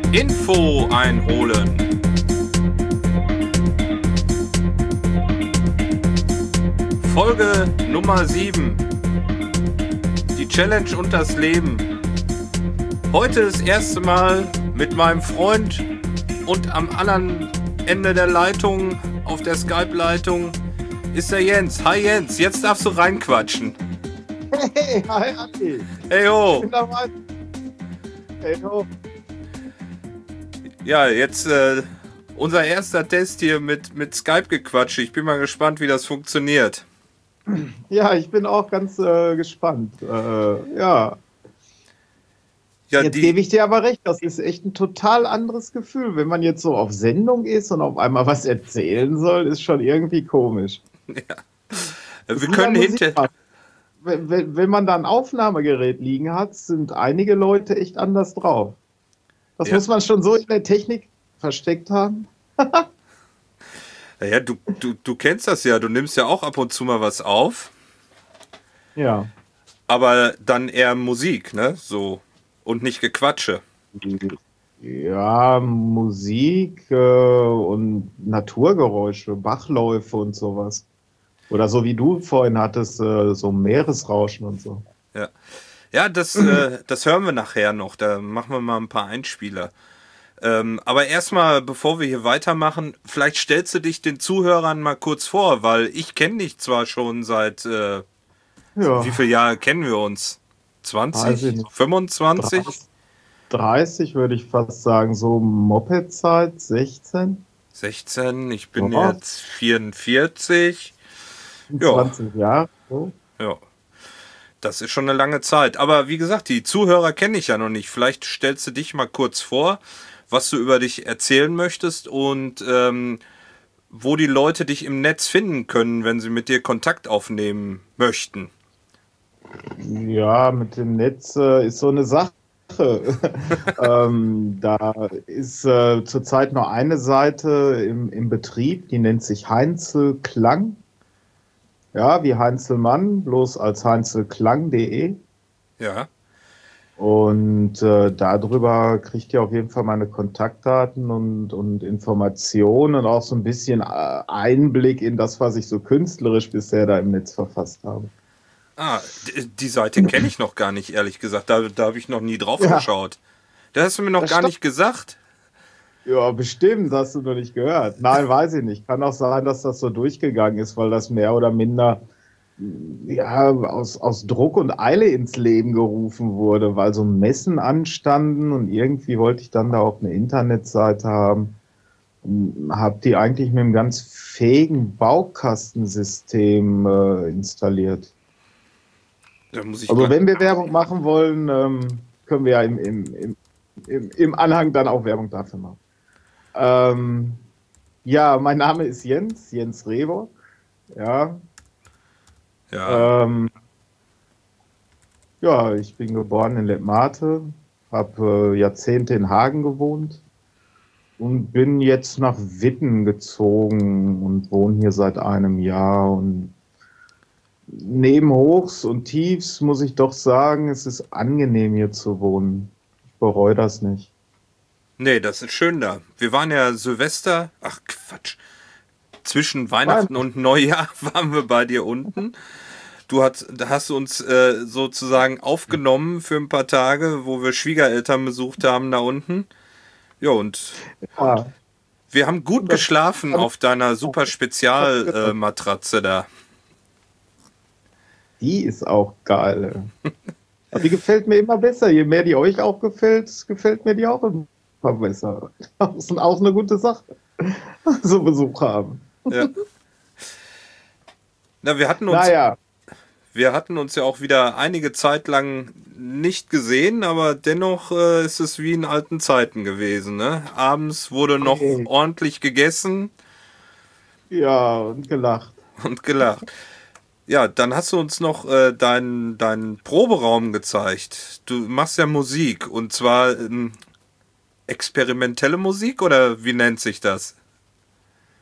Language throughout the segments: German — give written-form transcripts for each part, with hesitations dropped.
Info einholen. Folge Nummer 7. Die Challenge und das Leben. Heute das erste Mal mit meinem Freund und am anderen Ende der Leitung, auf der Skype-Leitung, ist der Jens. Hi Jens, jetzt darfst du reinquatschen. Hey, hi Andi. Hey ho. Ich bin dabei. Hey ho. Ja, jetzt unser erster Test hier mit Skype-Gequatsche. Ich bin mal gespannt, wie das funktioniert. Ja, ich bin auch ganz gespannt. Ja. Jetzt gebe ich dir aber recht, das ist echt ein total anderes Gefühl. Wenn man jetzt so auf Sendung ist und auf einmal was erzählen soll, ist schon irgendwie komisch. Ja. Wir können hinter... Wenn man da ein Aufnahmegerät liegen hat, sind einige Leute echt anders drauf. Das muss man schon so in der Technik versteckt haben. Ja, du kennst das ja, du nimmst ja auch ab und zu mal was auf. Ja. Aber dann eher Musik, ne? So. Und nicht Gequatsche. Ja, Musik und Naturgeräusche, Bachläufe und sowas. Oder so wie du vorhin hattest, so Meeresrauschen und so. Ja, ja, das hören wir nachher noch. Da machen wir mal ein paar Einspieler. Aber erstmal, bevor wir hier weitermachen, vielleicht stellst du dich den Zuhörern mal kurz vor, weil ich kenne dich zwar schon seit, wie viele Jahre kennen wir uns? 20? 25? 30 würde ich fast sagen, so Moped-Zeit, 16. 16, ich bin jetzt 44. 20 Jahre. So. Ja, das ist schon eine lange Zeit. Aber wie gesagt, die Zuhörer kenne ich ja noch nicht. Vielleicht stellst du dich mal kurz vor, was du über dich erzählen möchtest und wo die Leute dich im Netz finden können, wenn sie mit dir Kontakt aufnehmen möchten. Ja, mit dem Netz ist so eine Sache. Da ist zurzeit nur eine Seite im Betrieb, die nennt sich Heinzel Klang. Ja, wie Heinzelmann, bloß als heinzelklang.de. Ja. Und darüber kriegt ihr auf jeden Fall meine Kontaktdaten und Informationen und auch so ein bisschen Einblick in das, was ich so künstlerisch bisher da im Netz verfasst habe. Ah, die Seite kenne ich noch gar nicht, ehrlich gesagt. Da habe ich noch nie drauf geschaut. Da hast du mir noch gar nicht gesagt. Ja, bestimmt, hast du noch nicht gehört. Nein, weiß ich nicht. Kann auch sein, dass das so durchgegangen ist, weil das mehr oder minder aus Druck und Eile ins Leben gerufen wurde, weil so Messen anstanden und irgendwie wollte ich dann da auch eine Internetseite haben. Habe die eigentlich mit einem ganz fähigen Baukastensystem installiert. Also wenn wir Werbung machen wollen, können wir ja im Anhang dann auch Werbung dafür machen. Ja, mein Name ist Jens Rehbock. Ja. Ja, ich bin geboren in Letmathe, habe Jahrzehnte in Hagen gewohnt und bin jetzt nach Witten gezogen und wohne hier seit einem Jahr. Und neben Hochs und Tiefs muss ich doch sagen, es ist angenehm hier zu wohnen. Ich bereue das nicht. Nee, das ist schön da. Wir waren ja Silvester, ach Quatsch, zwischen Weihnachten und Neujahr waren wir bei dir unten. Da hast du uns sozusagen aufgenommen für ein paar Tage, wo wir Schwiegereltern besucht haben da unten. Ja, und wir haben gut geschlafen auf deiner super Spezialmatratze da. Die ist auch geil. Die gefällt mir immer besser. Je mehr die euch auch gefällt mir die auch immer besser. Das ist auch eine gute Sache, so Besuch haben. Ja. Na, wir hatten uns ja auch wieder einige Zeit lang nicht gesehen, aber dennoch ist es wie in alten Zeiten gewesen. Ne? Abends wurde noch ordentlich gegessen. Ja, und gelacht. Ja, dann hast du uns noch deinen Proberaum gezeigt. Du machst ja Musik und zwar experimentelle Musik oder wie nennt sich das?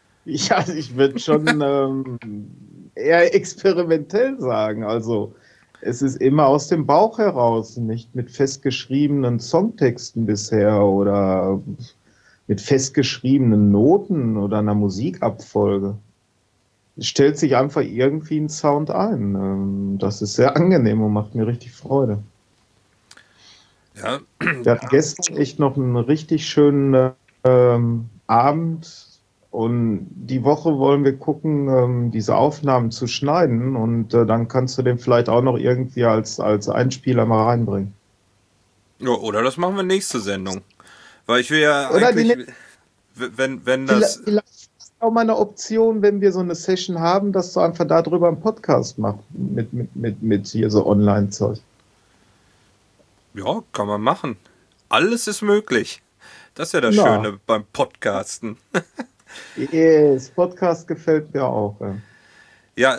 Ja, ich würde schon eher experimentell sagen. Also es ist immer aus dem Bauch heraus, nicht mit festgeschriebenen Songtexten bisher oder mit festgeschriebenen Noten oder einer Musikabfolge. Es stellt sich einfach irgendwie ein Sound ein. Das ist sehr angenehm und macht mir richtig Freude. Ja, Wir hatten gestern echt noch einen richtig schönen Abend und die Woche wollen wir gucken, diese Aufnahmen zu schneiden und dann kannst du den vielleicht auch noch irgendwie als Einspieler mal reinbringen. ja, oder das machen wir nächste Sendung. Weil ich will ja Oder die eigentlich, wenn das, vielleicht ist das auch mal eine Option, wenn wir so eine Session haben, dass du einfach darüber einen Podcast machst mit hier so Online-Zeug. ja, kann man machen. Alles ist möglich. Das ist ja das Na, Schöne beim Podcasten. das Podcast gefällt mir auch. Ja. Ja,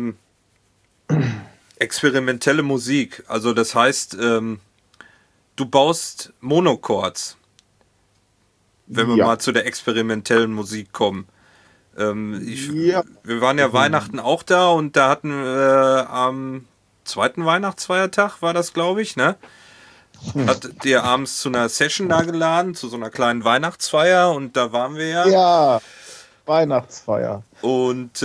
experimentelle Musik. Also das heißt, du baust Monochords, wenn wir Ja. mal zu der experimentellen Musik kommen. Ja. Wir waren ja Weihnachten auch da und da hatten wir am zweiten Weihnachtsfeiertag, war das, glaube ich, ne? Hat dir abends zu einer Session da geladen, zu so einer kleinen Weihnachtsfeier und da waren wir ja. Ja, Weihnachtsfeier. Und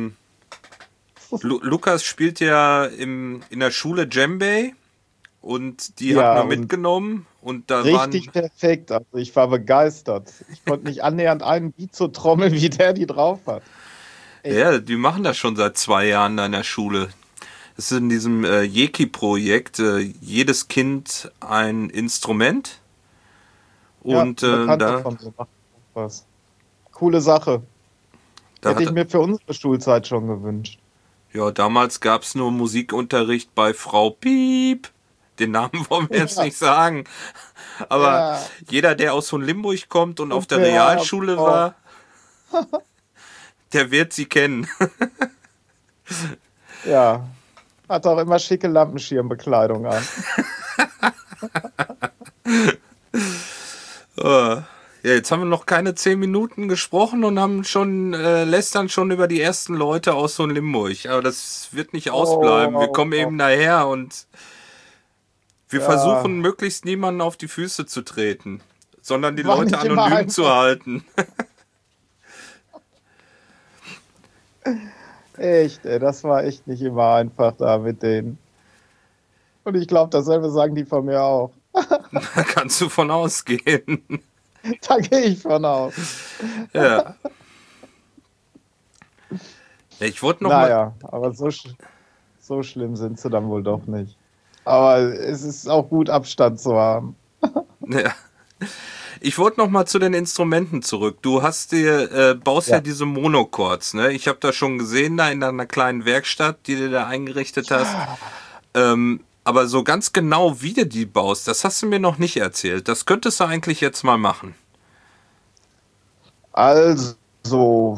Lukas spielt ja in der Schule Djembe und die hat Ja, wir und mitgenommen und da richtig waren, perfekt. Also ich war begeistert. Ich konnte nicht annähernd einen Beat so trommeln, wie der die drauf hat. Echt. ja, die machen das schon seit 2 Jahren da in der Schule. Das ist in diesem Jeki-Projekt, jedes Kind ein Instrument Ja, und ein Bekannter da, von mir macht was. Coole Sache. da Hätte ich hat, mir für unsere Schulzeit schon gewünscht. ja, damals gab es nur Musikunterricht bei Frau Piep. Den Namen wollen wir jetzt Ja, nicht sagen. Aber ja. jeder, der aus Hohenlimburg kommt und auf der Super, Realschule Frau. war, der wird sie kennen. Ja, hat auch immer schicke Lampenschirmbekleidung an. Ja, jetzt haben wir noch keine 10 Minuten gesprochen und haben schon lästern schon über die ersten Leute aus so Limburg. Aber das wird nicht ausbleiben. Wir kommen Oh, eben daher und wir versuchen ja, möglichst niemanden auf die Füße zu treten, sondern die war Leute nicht immer anonym zu einfach. halten. Echt, ey, das war echt nicht immer einfach da mit denen. Und ich glaube, dasselbe sagen die von mir auch. Da kannst du von ausgehen. Da gehe ich von aus. Ja. Ja, ich wollte noch mal, Naja, aber so schlimm sind sie dann wohl doch nicht. Aber es ist auch gut, Abstand zu haben. ja. Ich wollte noch mal zu den Instrumenten zurück. Du baust ja Ja. diese Monochords, ne? Ich habe das schon gesehen da in deiner kleinen Werkstatt, die du da eingerichtet hast. Ja. Aber so ganz genau, wie du die baust, das hast du mir noch nicht erzählt. Das könntest du eigentlich jetzt mal machen. Also,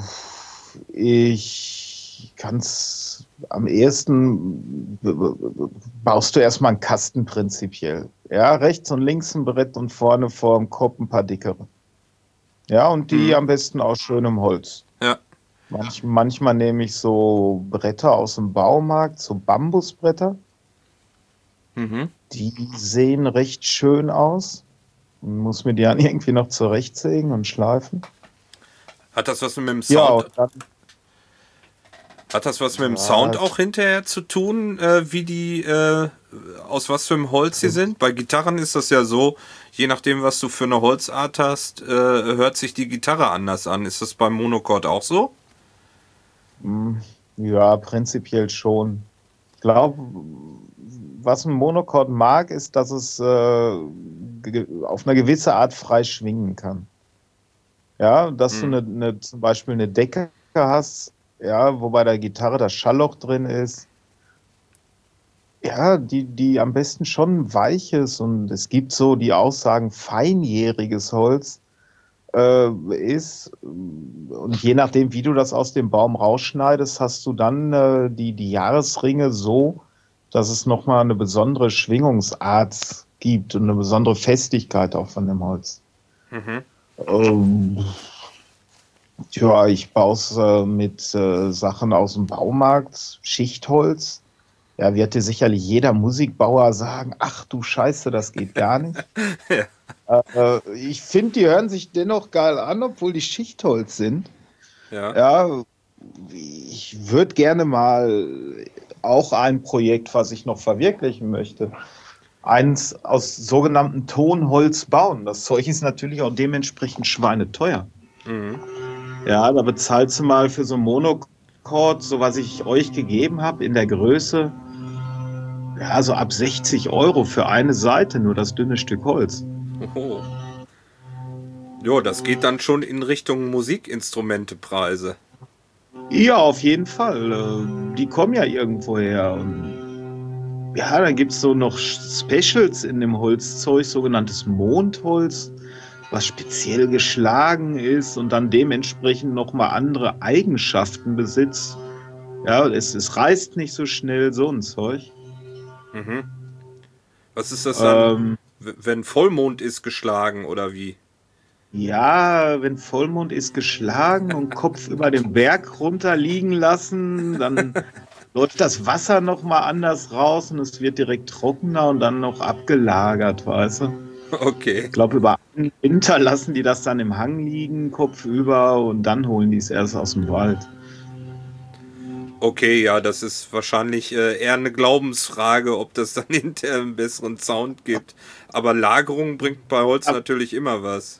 ich kann es am ehesten, baust du erstmal einen Kasten prinzipiell. Ja, rechts und links ein Brett und vorne vorm Kopf ein paar dickere. Ja, und die Mhm. am besten aus schönem Holz. Ja. Manchmal nehme ich so Bretter aus dem Baumarkt, so Bambusbretter. Mhm. Die sehen recht schön aus. Muss mir die dann irgendwie noch zurechtsägen und schleifen. Hat das was mit dem Ja, Sound, und dann, hat das was mit dem Sound ja, auch hinterher zu tun, wie aus was für einem Holz sie sind? Bei Gitarren ist das ja so, je nachdem, was du für eine Holzart hast, hört sich die Gitarre anders an. Ist das beim Monochord auch so? ja, prinzipiell schon. Ich glaube, was ein Monochord mag, ist, dass es auf eine gewisse Art frei schwingen kann. Ja, dass du Mhm. zum Beispiel eine Decke hast, ja, wo bei der Gitarre das Schallloch drin ist. Ja, die am besten schon weich ist und es gibt so die Aussagen, feinjähriges Holz ist. Und je nachdem, wie du das aus dem Baum rausschneidest, hast du dann die Jahresringe so, dass es nochmal eine besondere Schwingungsart gibt und eine besondere Festigkeit auch von dem Holz. Mhm. Ähm, ja, ich baue es mit Sachen aus dem Baumarkt, Schichtholz. Ja, wird dir sicherlich jeder Musikbauer sagen, ach du Scheiße, das geht gar nicht. Ja. Ich finde, die hören sich dennoch geil an, obwohl die Schichtholz sind. Ja. Ja, ich würde gerne mal auch ein Projekt, was ich noch verwirklichen möchte, eins aus sogenanntem Tonholz bauen. Das Zeug ist natürlich auch dementsprechend schweineteuer. Mhm. Ja, da bezahlst du mal für so ein Monochord, so was ich euch gegeben habe, in der Größe, ja, so ab 60 Euro für eine Seite, nur das dünne Stück Holz. Oho. Jo, das geht dann schon in Richtung Musikinstrumentepreise. Ja, auf jeden Fall. Die kommen ja irgendwo her. Und ja, dann gibt es so noch Specials in dem Holzzeug, sogenanntes Mondholz, was speziell geschlagen ist und dann dementsprechend nochmal andere Eigenschaften besitzt. Ja, es reißt nicht so schnell, so ein Zeug. Mhm. Was ist das dann, Ähm, wenn Vollmond ist geschlagen oder wie? ja, wenn Vollmond ist geschlagen und Kopf über den Berg runterliegen lassen, dann läuft das Wasser nochmal anders raus und es wird direkt trockener und dann noch abgelagert, weißt du? Okay. Ich glaube, über einen Winter lassen die das dann im Hang liegen, kopfüber, und dann holen die es erst aus dem Wald. Okay, ja, das ist wahrscheinlich eher eine Glaubensfrage, ob das dann hinterher einen besseren Sound gibt. Aber Lagerung bringt bei Holz natürlich immer was.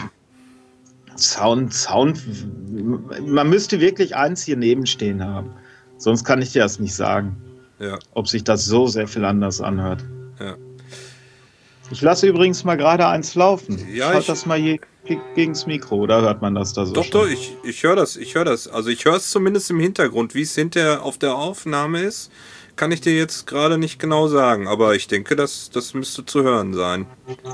Sound, man müsste wirklich eins hier nebenstehen haben. Sonst kann ich dir das nicht sagen, Ja, ob sich das so sehr viel anders anhört. ja. Ich lasse übrigens mal gerade eins laufen. Ich Ja, halte das mal hier gegens Mikro, oder hört man das da so doch, schon? ich höre das, ich höre das. Also ich höre es zumindest im Hintergrund. Wie es hinterher auf der Aufnahme ist, kann ich dir jetzt gerade nicht genau sagen. Aber ich denke, das müsste zu hören sein.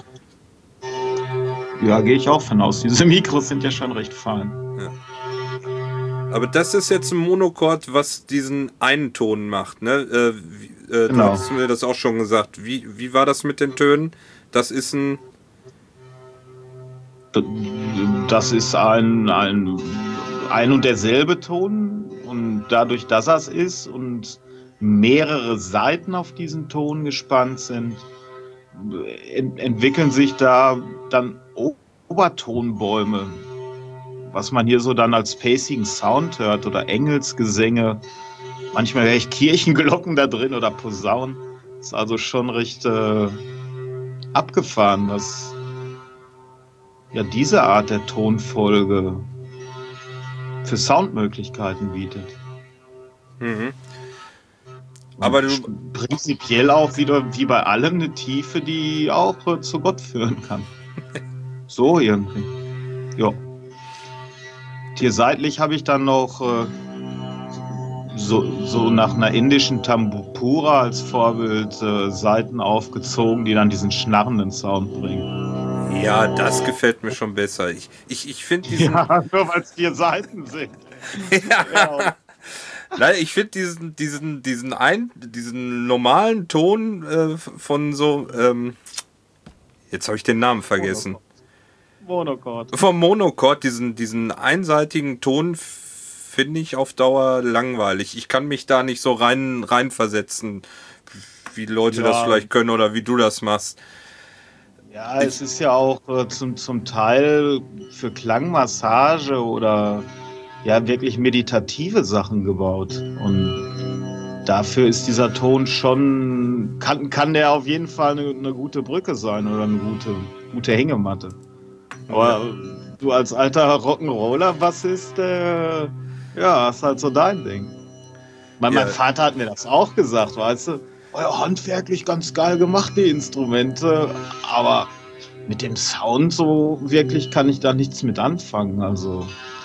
Ja, gehe ich auch von aus. Diese Mikros sind ja schon recht fein. Ja. Aber das ist jetzt ein Monochord, was diesen einen Ton macht, ne? Du Genau. hast mir das auch schon gesagt. Wie war das mit den Tönen? Das ist ein... Das ist ein und derselbe Ton, und dadurch, dass das ist und mehrere Saiten auf diesen Ton gespannt sind, entwickeln sich da dann Obertonbäume, was man hier so dann als spacigen Sound hört, oder Engelsgesänge. Manchmal höre ich Kirchenglocken da drin oder Posaunen. Ist also schon recht abgefahren, was ja diese Art der Tonfolge für Soundmöglichkeiten bietet. Mhm. Und Aber du... prinzipiell auch wieder wie bei allem eine Tiefe, die auch zu Gott führen kann. So irgendwie. Ja. Hier seitlich habe ich dann noch so nach einer indischen Tambura als Vorbild Saiten aufgezogen, die dann diesen schnarrenden Sound bringen. Ja, das gefällt mir schon besser. Ich finde diesen... Ja, nur weil es 4 Seiten sind. Ja. Nein, ich finde diesen normalen Ton von so... jetzt habe ich den Namen vergessen. Monochord. Vom Monochord, diesen einseitigen Ton finde ich auf Dauer langweilig. Ich kann mich da nicht so reinversetzen, wie Leute das vielleicht können oder wie du das machst. Ja, es ist ja auch zum Teil für Klangmassage oder ja wirklich meditative Sachen gebaut. Und dafür ist dieser Ton schon, kann der auf jeden Fall eine gute Brücke sein oder eine gute Hängematte. Aber du als alter Rock'n'Roller-Bassist, ja, ist halt so dein Ding. Mein Vater hat mir das auch gesagt, weißt du, handwerklich ganz geil gemacht, die Instrumente, aber mit dem Sound so wirklich kann ich da nichts mit anfangen. Also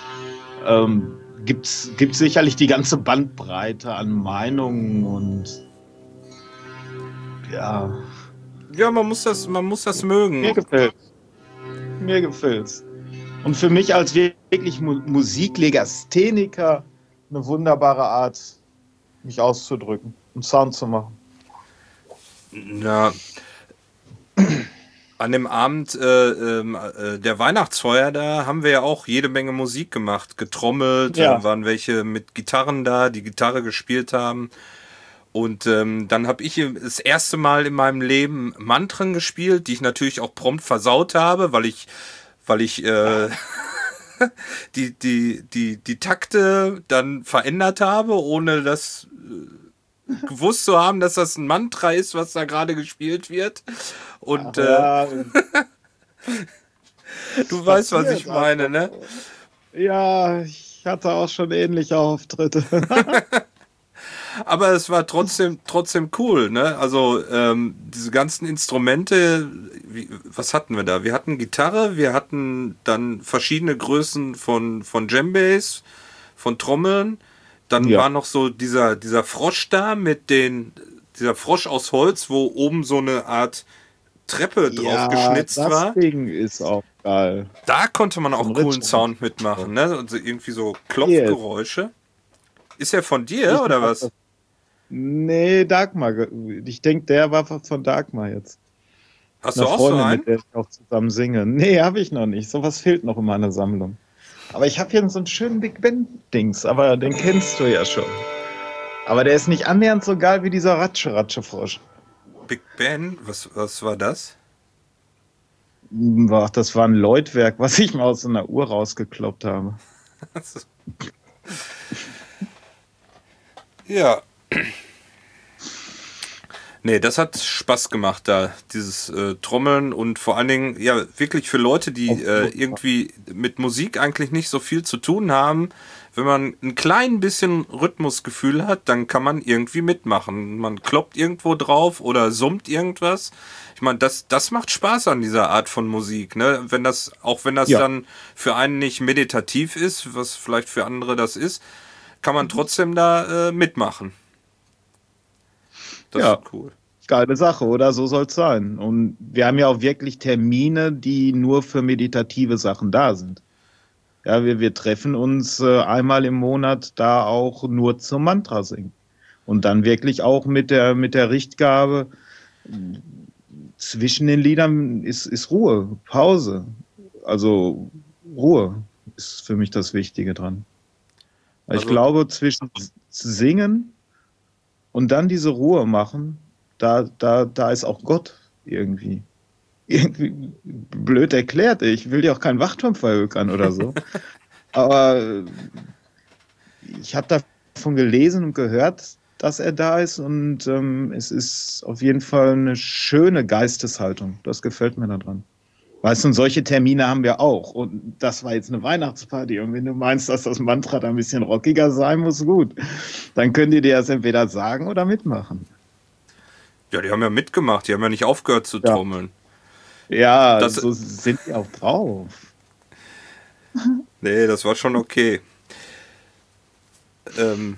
gibt's sicherlich die ganze Bandbreite an Meinungen und ja. Ja, man muss das mögen. Mir gefällt's. Und für mich als wirklich Musiklegastheniker eine wunderbare Art, mich auszudrücken und Sound zu machen. Ja. An dem Abend der Weihnachtsfeier, da haben wir ja auch jede Menge Musik gemacht, getrommelt, Ja. waren welche mit Gitarren da, die Gitarre gespielt haben. Und dann habe ich das erste Mal in meinem Leben Mantren gespielt, die ich natürlich auch prompt versaut habe, weil ich die Takte dann verändert habe, ohne das gewusst zu haben, dass das ein Mantra ist, was da gerade gespielt wird. Und Ja, du weißt, was passiert ich meine, ne? also. Ja, ich hatte auch schon ähnliche Auftritte. Aber es war trotzdem cool, ne? Also diese ganzen Instrumente, was hatten wir da? Wir hatten Gitarre, wir hatten dann verschiedene Größen von Djembes, von Trommeln. Dann Ja. war noch so dieser Frosch da dieser Frosch aus Holz, wo oben so eine Art Treppe drauf Ja, geschnitzt das war. Ding ist auch geil. Da konnte man So auch ein coolen Ritual. Sound mitmachen, ne? Also irgendwie so Yes. Klopfgeräusche. Ist er von dir Ich oder mag was? das. Nee, Dagmar. Ich denke, der war von Dagmar jetzt. Hast du Eine auch so Freundin, einen? mit der ich auch zusammen singe. Nee, habe ich noch nicht. Sowas fehlt noch in meiner Sammlung. Aber ich habe hier so einen schönen Big Ben-Dings, aber den kennst du ja schon. Aber der ist nicht annähernd so geil wie dieser Ratsche-Ratsche-Frosch. Big Ben? Was war das? Ach, das war ein Läutwerk, was ich mal aus so einer Uhr rausgekloppt habe. Ja. Nee, das hat Spaß gemacht da, dieses Trommeln und vor allen Dingen, ja, wirklich für Leute, die irgendwie mit Musik eigentlich nicht so viel zu tun haben. Wenn man ein klein bisschen Rhythmusgefühl hat, dann kann man irgendwie mitmachen. Man kloppt irgendwo drauf oder summt irgendwas. Ich meine, das macht Spaß an dieser Art von Musik, ne? Auch wenn das Ja, dann für einen nicht meditativ ist, was vielleicht für andere das ist, kann man trotzdem da mitmachen. Das ist ja, cool. geile Sache, oder? So soll es sein. Und wir haben ja auch wirklich Termine, die nur für meditative Sachen da sind. Ja, wir treffen uns einmal im Monat da auch nur zum Mantra singen. Und dann wirklich auch mit der Richtgabe, zwischen den Liedern ist Ruhe, Pause. Also Ruhe ist für mich das Wichtige dran. Weil ich Also, glaube, zwischen Singen und dann diese Ruhe machen, da ist auch Gott irgendwie. Irgendwie blöd erklärt. Ich will dir auch keinen Wachturm verhökern oder so. Aber ich habe davon gelesen und gehört, dass er da ist und es ist auf jeden Fall eine schöne Geisteshaltung. Das gefällt mir daran. Weißt du, und solche Termine haben wir auch. Und das war jetzt eine Weihnachtsparty. Und wenn du meinst, dass das Mantra da ein bisschen rockiger sein muss, gut. Dann können die dir das entweder sagen oder mitmachen. ja, die haben ja mitgemacht, die haben ja nicht aufgehört zu Ja. trommeln. Ja, Das, so sind die auch drauf. nee, das war schon okay. Ähm,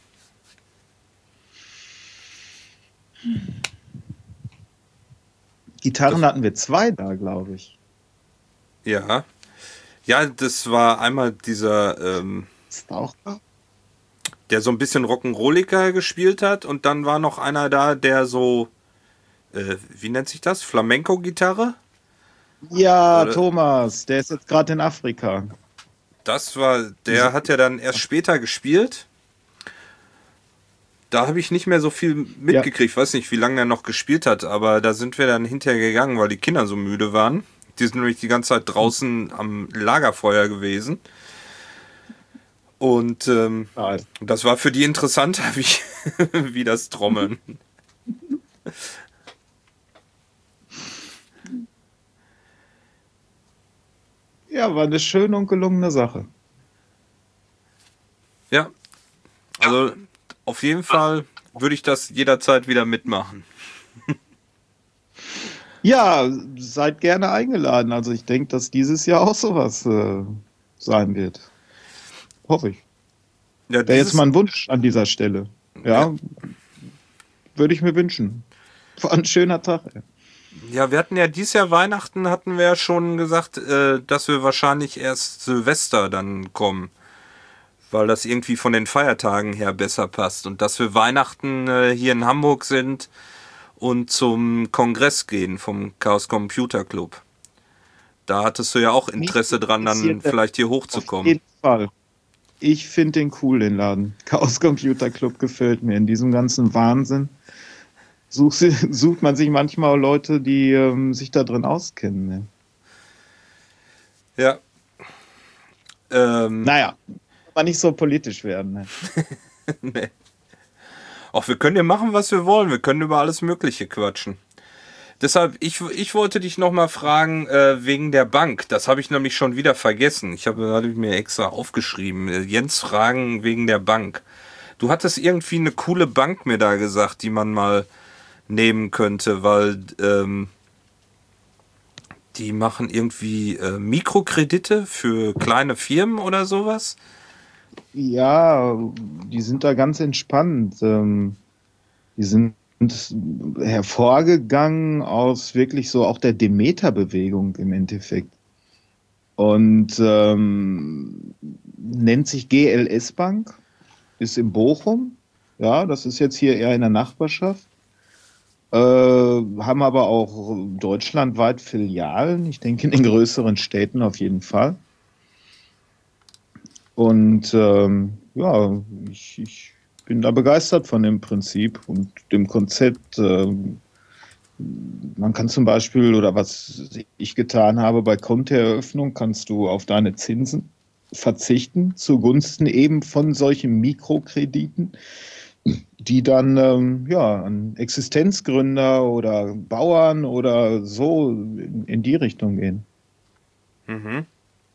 Gitarren das, hatten wir zwei da, glaube ich. ja. Ja, das war einmal Ist auch da? der so ein bisschen Rock'n'Rolliger gespielt hat und dann war noch einer da, der so, wie nennt sich das? Flamenco-Gitarre? Ja, Oder Thomas, der ist jetzt gerade in Afrika. der hat ja dann erst später gespielt. Da habe ich nicht mehr so viel Ja, mitgekriegt. Ich weiß nicht, wie lange er noch gespielt hat, aber da sind wir dann hinterher gegangen, weil die Kinder so müde waren. Die sind nämlich die ganze Zeit draußen am Lagerfeuer gewesen. Und nice. das war für die interessanter wie das Trommeln. Ja, war eine schöne und gelungene Sache. Ja, also auf jeden Fall würde ich das jederzeit wieder mitmachen. Ja, seid gerne eingeladen. Also ich denke, dass dieses Jahr auch sowas sein wird. Hoffe ich. Ja, Wäre jetzt mal ein Wunsch an dieser Stelle. ja, Ja, würde ich mir wünschen. War ein schöner Tag. Ey. ja, wir hatten ja dieses Jahr Weihnachten, hatten wir ja schon gesagt, dass wir wahrscheinlich erst Silvester dann kommen, weil das irgendwie von den Feiertagen her besser passt und dass wir Weihnachten hier in Hamburg sind und zum Kongress gehen vom Chaos Computer Club. Da hattest du ja auch Mich Interesse dran, dann interessiert das vielleicht hier auf hochzukommen. jeden Fall. Ich finde den cool, den Laden. Chaos Computer Club gefällt mir. In diesem ganzen Wahnsinn sucht man sich manchmal Leute, die sich da drin auskennen. Ne? Ja. Naja, aber nicht so politisch werden. Ne? Nee. Auch wir können ja machen, was wir wollen. Wir können über alles Mögliche quatschen. Deshalb, ich wollte dich nochmal fragen, wegen der Bank. Das habe ich nämlich schon wieder vergessen. Hatte mir extra aufgeschrieben. Jens fragen wegen der Bank. Du hattest irgendwie eine coole Bank mir da gesagt, die man mal nehmen könnte, weil die machen irgendwie Mikrokredite für kleine Firmen oder sowas. Ja, die sind da ganz entspannt. Die sind hervorgegangen aus wirklich so auch der Demeter-Bewegung im Endeffekt. Und nennt sich GLS Bank, ist in Bochum. Ja, das ist jetzt hier eher in der Nachbarschaft. Haben aber auch deutschlandweit Filialen, ich denke in den größeren Städten auf jeden Fall. Und ja, ich bin da begeistert von dem Prinzip und dem Konzept. Man kann zum Beispiel, oder was ich getan habe, bei Kontoeröffnung kannst du auf deine Zinsen verzichten, zugunsten eben von solchen Mikrokrediten, die dann ja, an Existenzgründer oder Bauern oder so in die Richtung gehen. Mhm.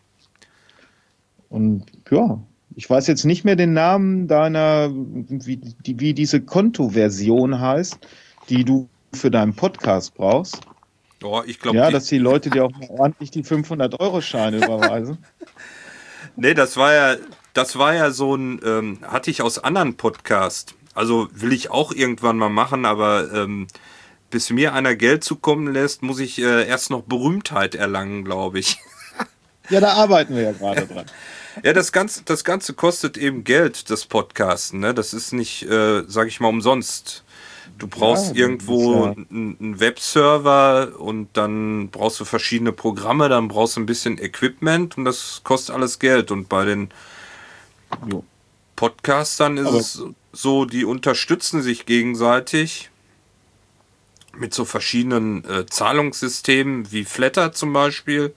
Und ja, ich weiß jetzt nicht mehr den Namen deiner, wie diese Kontoversion heißt, die du für deinen Podcast brauchst. Oh, ich glaube, Ja, dass die Leute dir auch mal ordentlich die 500-Euro-Scheine überweisen. Nee, das war ja so ein, hatte ich aus anderen Podcasts. Also will ich auch irgendwann mal machen, aber bis mir einer Geld zukommen lässt, muss ich erst noch Berühmtheit erlangen, glaube ich. Ja, da arbeiten wir ja gerade dran. Ja, das Ganze kostet eben Geld, das Podcasten. Ne? Das ist nicht, sag ich mal, umsonst. Du brauchst Ja, irgendwo ja. einen Webserver und dann brauchst du verschiedene Programme, dann brauchst du ein bisschen Equipment und das kostet alles Geld. Und bei den Jo. Podcastern ist Aber es so, die unterstützen sich gegenseitig mit so verschiedenen Zahlungssystemen wie Flatter zum Beispiel.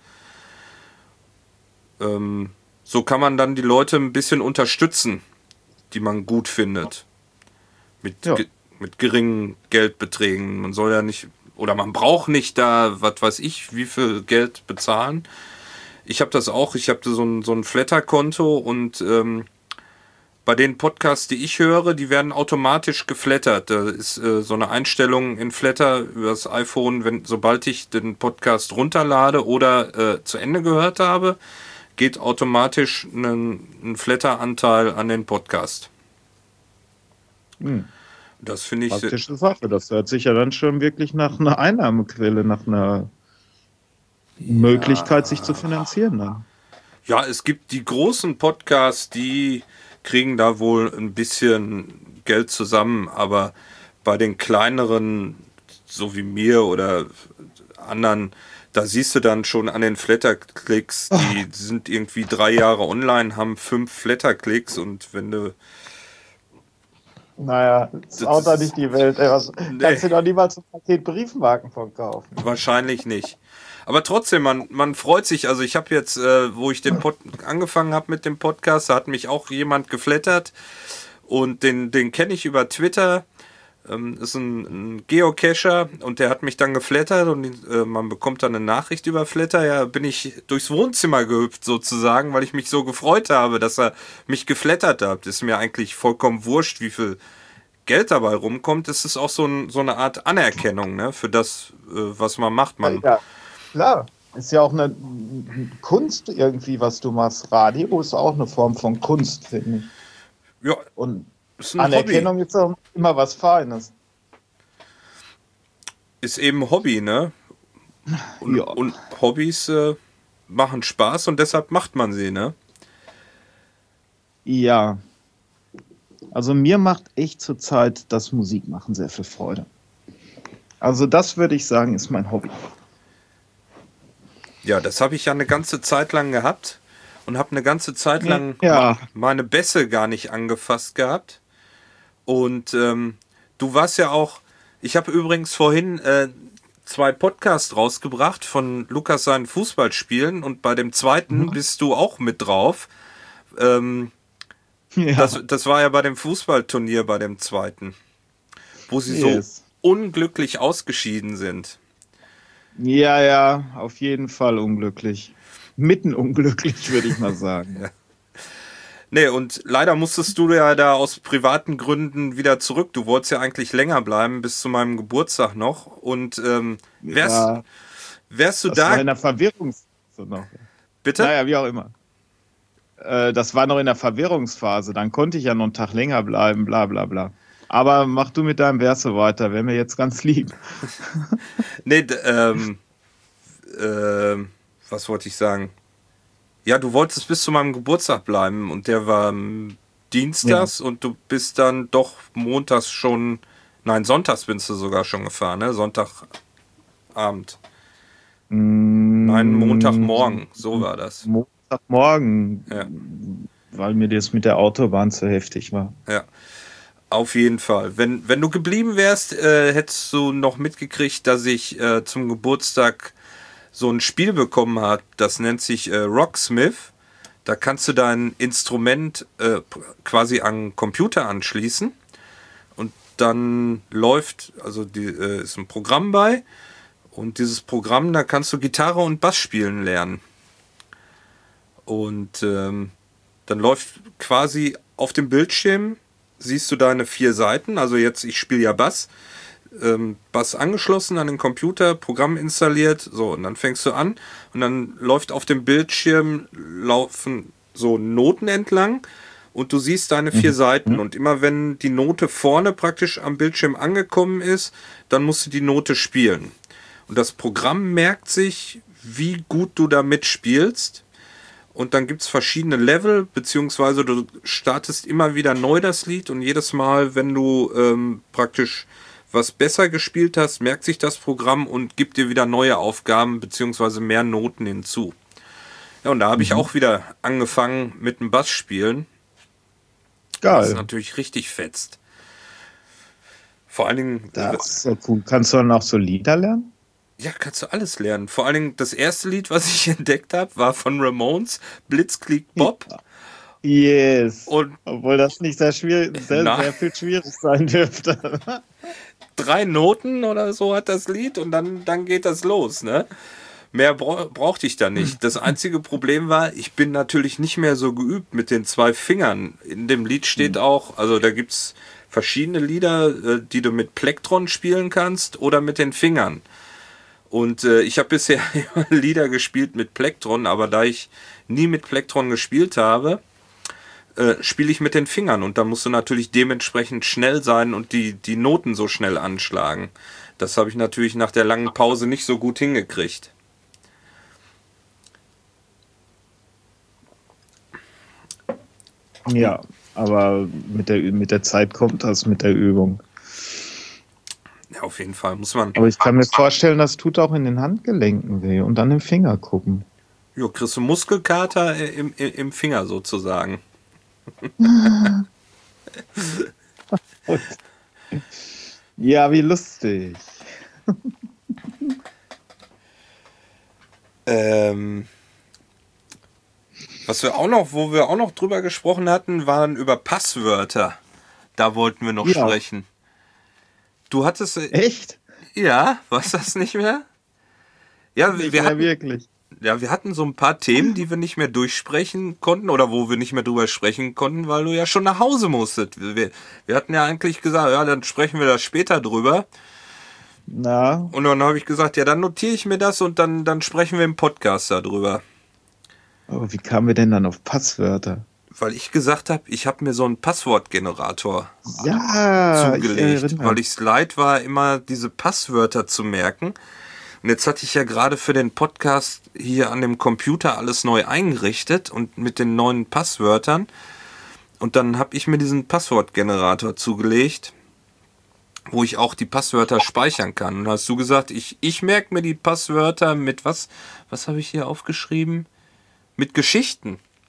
So kann man dann die Leute ein bisschen unterstützen, die man gut findet. ja. Mit geringen Geldbeträgen. Man soll ja nicht, oder man braucht nicht da, was weiß ich, wie viel Geld bezahlen. Ich habe das auch, ich habe so ein Flatter-Konto und bei den Podcasts, die ich höre, die werden automatisch geflattert. Da ist so eine Einstellung in Flatter über das iPhone, sobald ich den Podcast runterlade oder zu Ende gehört habe, geht automatisch ein Flatter-Anteil an den Podcast. Das finde ich praktische Sache. Das hört sich ja dann schon wirklich nach einer Einnahmequelle, nach einer Möglichkeit, sich zu finanzieren. Dann. ja, es gibt die großen Podcasts, die kriegen da wohl ein bisschen Geld zusammen, aber bei den kleineren, so wie mir oder anderen, da siehst du dann schon an den Flatter-Klicks, die sind irgendwie 3 Jahre online, haben 5 Flatter-Klicks und wenn du... Naja, das ist auch da nicht die Welt. Ey, Nee. kannst du doch niemals ein Paket Briefmarken verkaufen. Wahrscheinlich nicht. Aber trotzdem, man freut sich. Also ich habe jetzt, wo ich angefangen habe mit dem Podcast, da hat mich auch jemand geflattert und den kenne ich über Twitter. Ist ein Geocacher und der hat mich dann geflattert und man bekommt dann eine Nachricht über Flatter. Ja, bin ich durchs Wohnzimmer gehüpft sozusagen, weil ich mich so gefreut habe, dass er mich geflattert hat. Ist mir eigentlich vollkommen wurscht, wie viel Geld dabei rumkommt. Es ist auch so eine Art Anerkennung, ne, für das, was man macht. Ja, klar. Ist ja auch eine Kunst irgendwie, was du machst. Radio ist auch eine Form von Kunst, finde ich. Ja, Und ist ein Anerkennung Hobby. ist auch immer was Feines. Ist eben Hobby, ne? Und, Ja. und Hobbys machen Spaß und deshalb macht man sie, ne? Ja. Also mir macht echt zurzeit das Musikmachen sehr viel Freude. Also das würde ich sagen, ist mein Hobby. Ja, das habe ich ja eine ganze Zeit lang gehabt. und habe eine ganze Zeit lang Ja. meine Bässe gar nicht angefasst gehabt. Und du warst ja auch, ich habe übrigens vorhin 2 Podcasts rausgebracht von Lukas seinen Fußballspielen und bei dem zweiten bist du auch mit drauf. Ja. Das war ja bei dem Fußballturnier bei dem zweiten, wo sie so unglücklich ausgeschieden sind. Ja, auf jeden Fall unglücklich. Mitten unglücklich, würde ich mal sagen. Ja. Nee, und leider musstest du ja da aus privaten Gründen wieder zurück. Du wolltest ja eigentlich länger bleiben, bis zu meinem Geburtstag noch. Und wärst du das da... war in der Verwirrungsphase noch. Bitte? Naja, wie auch immer. Das war noch in der Verwirrungsphase. Dann konnte ich ja noch einen Tag länger bleiben, bla bla bla. Aber mach du mit deinem Verse weiter, wäre mir jetzt ganz lieb. Nee, was wollte ich sagen? Ja, du wolltest bis zu meinem Geburtstag bleiben und der war dienstags und du bist dann doch montags schon, nein, sonntags bist du sogar schon gefahren, ne? Sonntagabend. Nein, Montagmorgen, so war das. Montagmorgen, Ja. weil mir das mit der Autobahn zu heftig war. Ja, auf jeden Fall. Wenn du geblieben wärst, hättest du noch mitgekriegt, dass ich zum Geburtstag so ein Spiel bekommen habe, das nennt sich Rocksmith. Da kannst du dein Instrument quasi an den Computer anschließen und dann läuft, also ist ein Programm bei und dieses Programm, da kannst du Gitarre und Bass spielen lernen. Und dann läuft quasi auf dem Bildschirm, siehst du deine 4 Seiten, also jetzt, ich spiele ja Bass, Bass angeschlossen an den Computer, Programm installiert, so, und dann fängst du an und dann läuft auf dem Bildschirm, laufen so Noten entlang und du siehst deine 4 Seiten und immer wenn die Note vorne praktisch am Bildschirm angekommen ist, dann musst du die Note spielen. Und das Programm merkt sich, wie gut du da mitspielst. Und dann gibt es verschiedene Level, beziehungsweise du startest immer wieder neu das Lied und jedes Mal, wenn du praktisch was besser gespielt hast, merkt sich das Programm und gibt dir wieder neue Aufgaben, beziehungsweise mehr Noten hinzu. Ja, und da habe ich auch wieder angefangen mit dem Bass spielen. Geil. Was natürlich richtig fetzt. Vor allen Dingen... Das ist so cool. Kannst du dann auch so Lieder lernen? Ja, kannst du alles lernen. Vor allen Dingen das erste Lied, was ich entdeckt habe, war von Ramones, Blitzkrieg Bob. Yes. Und obwohl das nicht sehr viel schwierig sein dürfte. 3 Noten oder so hat das Lied und dann geht das los, ne? Mehr brauchte ich da nicht. Das einzige Problem war, ich bin natürlich nicht mehr so geübt mit den 2 Fingern. In dem Lied steht auch, also da gibt es verschiedene Lieder, die du mit Plektron spielen kannst oder mit den Fingern. Und ich habe bisher immer Lieder gespielt mit Plektron, aber da ich nie mit Plektron gespielt habe, spiele ich mit den Fingern. Und da musst du natürlich dementsprechend schnell sein und die Noten so schnell anschlagen. Das habe ich natürlich nach der langen Pause nicht so gut hingekriegt. Ja, aber mit der Zeit kommt das mit der Übung. Ja, auf jeden Fall muss man. Aber ich kann mir vorstellen, das tut auch in den Handgelenken weh und dann im Finger gucken. Jo, kriegst du Muskelkater im Finger sozusagen. Ja, wie lustig. Wo wir auch noch drüber gesprochen hatten, waren über Passwörter. Da wollten wir noch sprechen. Du hattest... Echt? Ja, war's das nicht mehr? Ja, wir hatten so ein paar Themen, die wir nicht mehr durchsprechen konnten oder wo wir nicht mehr drüber sprechen konnten, weil du ja schon nach Hause musstest. Wir hatten ja eigentlich gesagt, ja, dann sprechen wir da später drüber. Na. Und dann habe ich gesagt, ja, dann notiere ich mir das und dann sprechen wir im Podcast darüber. Aber wie kamen wir denn dann auf Passwörter? Weil ich gesagt habe, ich habe mir so einen Passwortgenerator zugelegt, weil ich es leid war, immer diese Passwörter zu merken. Und jetzt hatte ich ja gerade für den Podcast hier an dem Computer alles neu eingerichtet und mit den neuen Passwörtern. Und dann habe ich mir diesen Passwortgenerator zugelegt, wo ich auch die Passwörter speichern kann. Und hast du gesagt, ich merke mir die Passwörter mit was? Was habe ich hier aufgeschrieben? Mit Geschichten.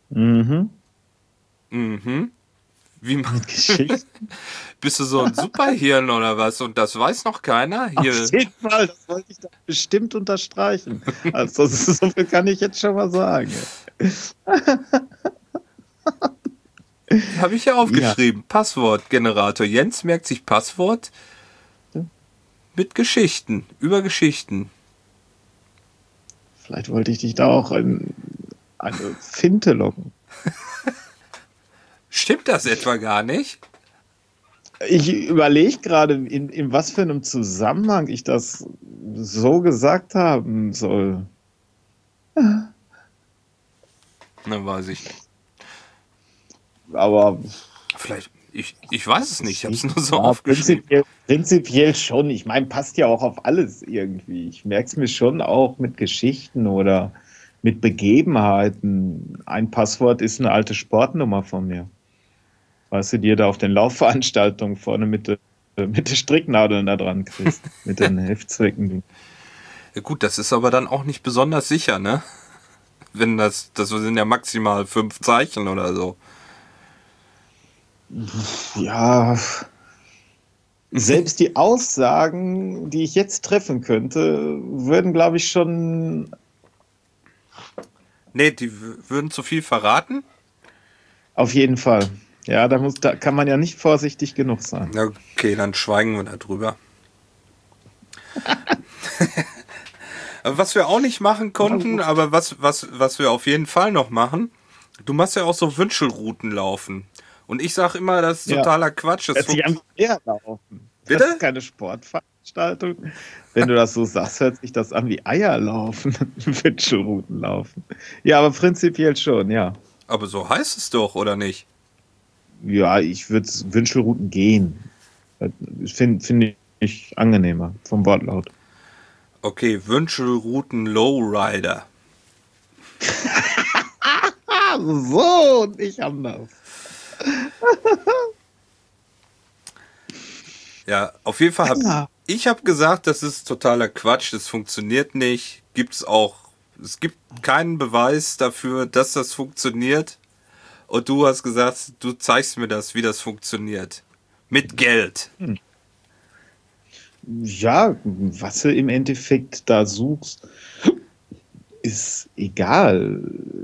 Mhm. Mhm. Wie Mit Geschichten. bist du so ein Superhirn oder was? Und das weiß noch keiner? Auf Hier jeden Fall, das wollte ich da bestimmt unterstreichen. Also, so viel kann ich jetzt schon mal sagen. habe ich ja Ja, aufgeschrieben. Passwortgenerator. Jens merkt sich Passwort mit Geschichten. Über Geschichten. vielleicht wollte ich dich da auch in eine Finte locken. Stimmt das etwa gar nicht? Ich überlege gerade, in was für einem Zusammenhang ich das so gesagt haben soll. Na, weiß ich nicht. Aber Vielleicht, ich weiß es nicht. Ich habe es nur so ja, aufgeschrieben. prinzipiell schon. Ich meine, passt ja auch auf alles irgendwie. Ich merke es mir schon auch mit Geschichten oder mit Begebenheiten. Ein Passwort ist eine alte Sportnummer von mir. Weißt du, die du da auf den Laufveranstaltungen vorne mit der Stricknadeln da dran kriegst. Mit den Heftzwecken. Ja, gut, das ist aber dann auch nicht besonders sicher, ne? Wenn das sind ja maximal 5 Zeichen oder so. Ja, selbst die Aussagen, die ich jetzt treffen könnte, würden, glaube ich, schon Nee, die würden zu viel verraten. auf jeden Fall. Ja, da kann man ja nicht vorsichtig genug sein. Ja, okay, dann schweigen wir darüber. Was wir auch nicht machen konnten, aber was wir auf jeden Fall noch machen, du machst ja auch so Wünschelrouten laufen. Und ich sage immer, das ist Ja, totaler Quatsch. hört sich an wie Eierlaufen. Das ist Bitte? keine Sportveranstaltung. Wenn du das so sagst, hört sich das an wie Eierlaufen, Wünschelrouten laufen. Ja, aber prinzipiell schon, ja. Aber so heißt es doch, oder nicht? Ja, ich würde Wünschelrouten gehen. Finde ich angenehmer vom Wortlaut. Okay, Wünschelrouten Lowrider. Ah, so, nicht anders. Ja, auf jeden Fall Ja. ich hab gesagt, das ist totaler Quatsch, das funktioniert nicht. Es gibt keinen Beweis dafür, dass das funktioniert. Und du hast gesagt, du zeigst mir das, wie das funktioniert. Mit Geld. Ja, was du im Endeffekt da suchst, ist egal.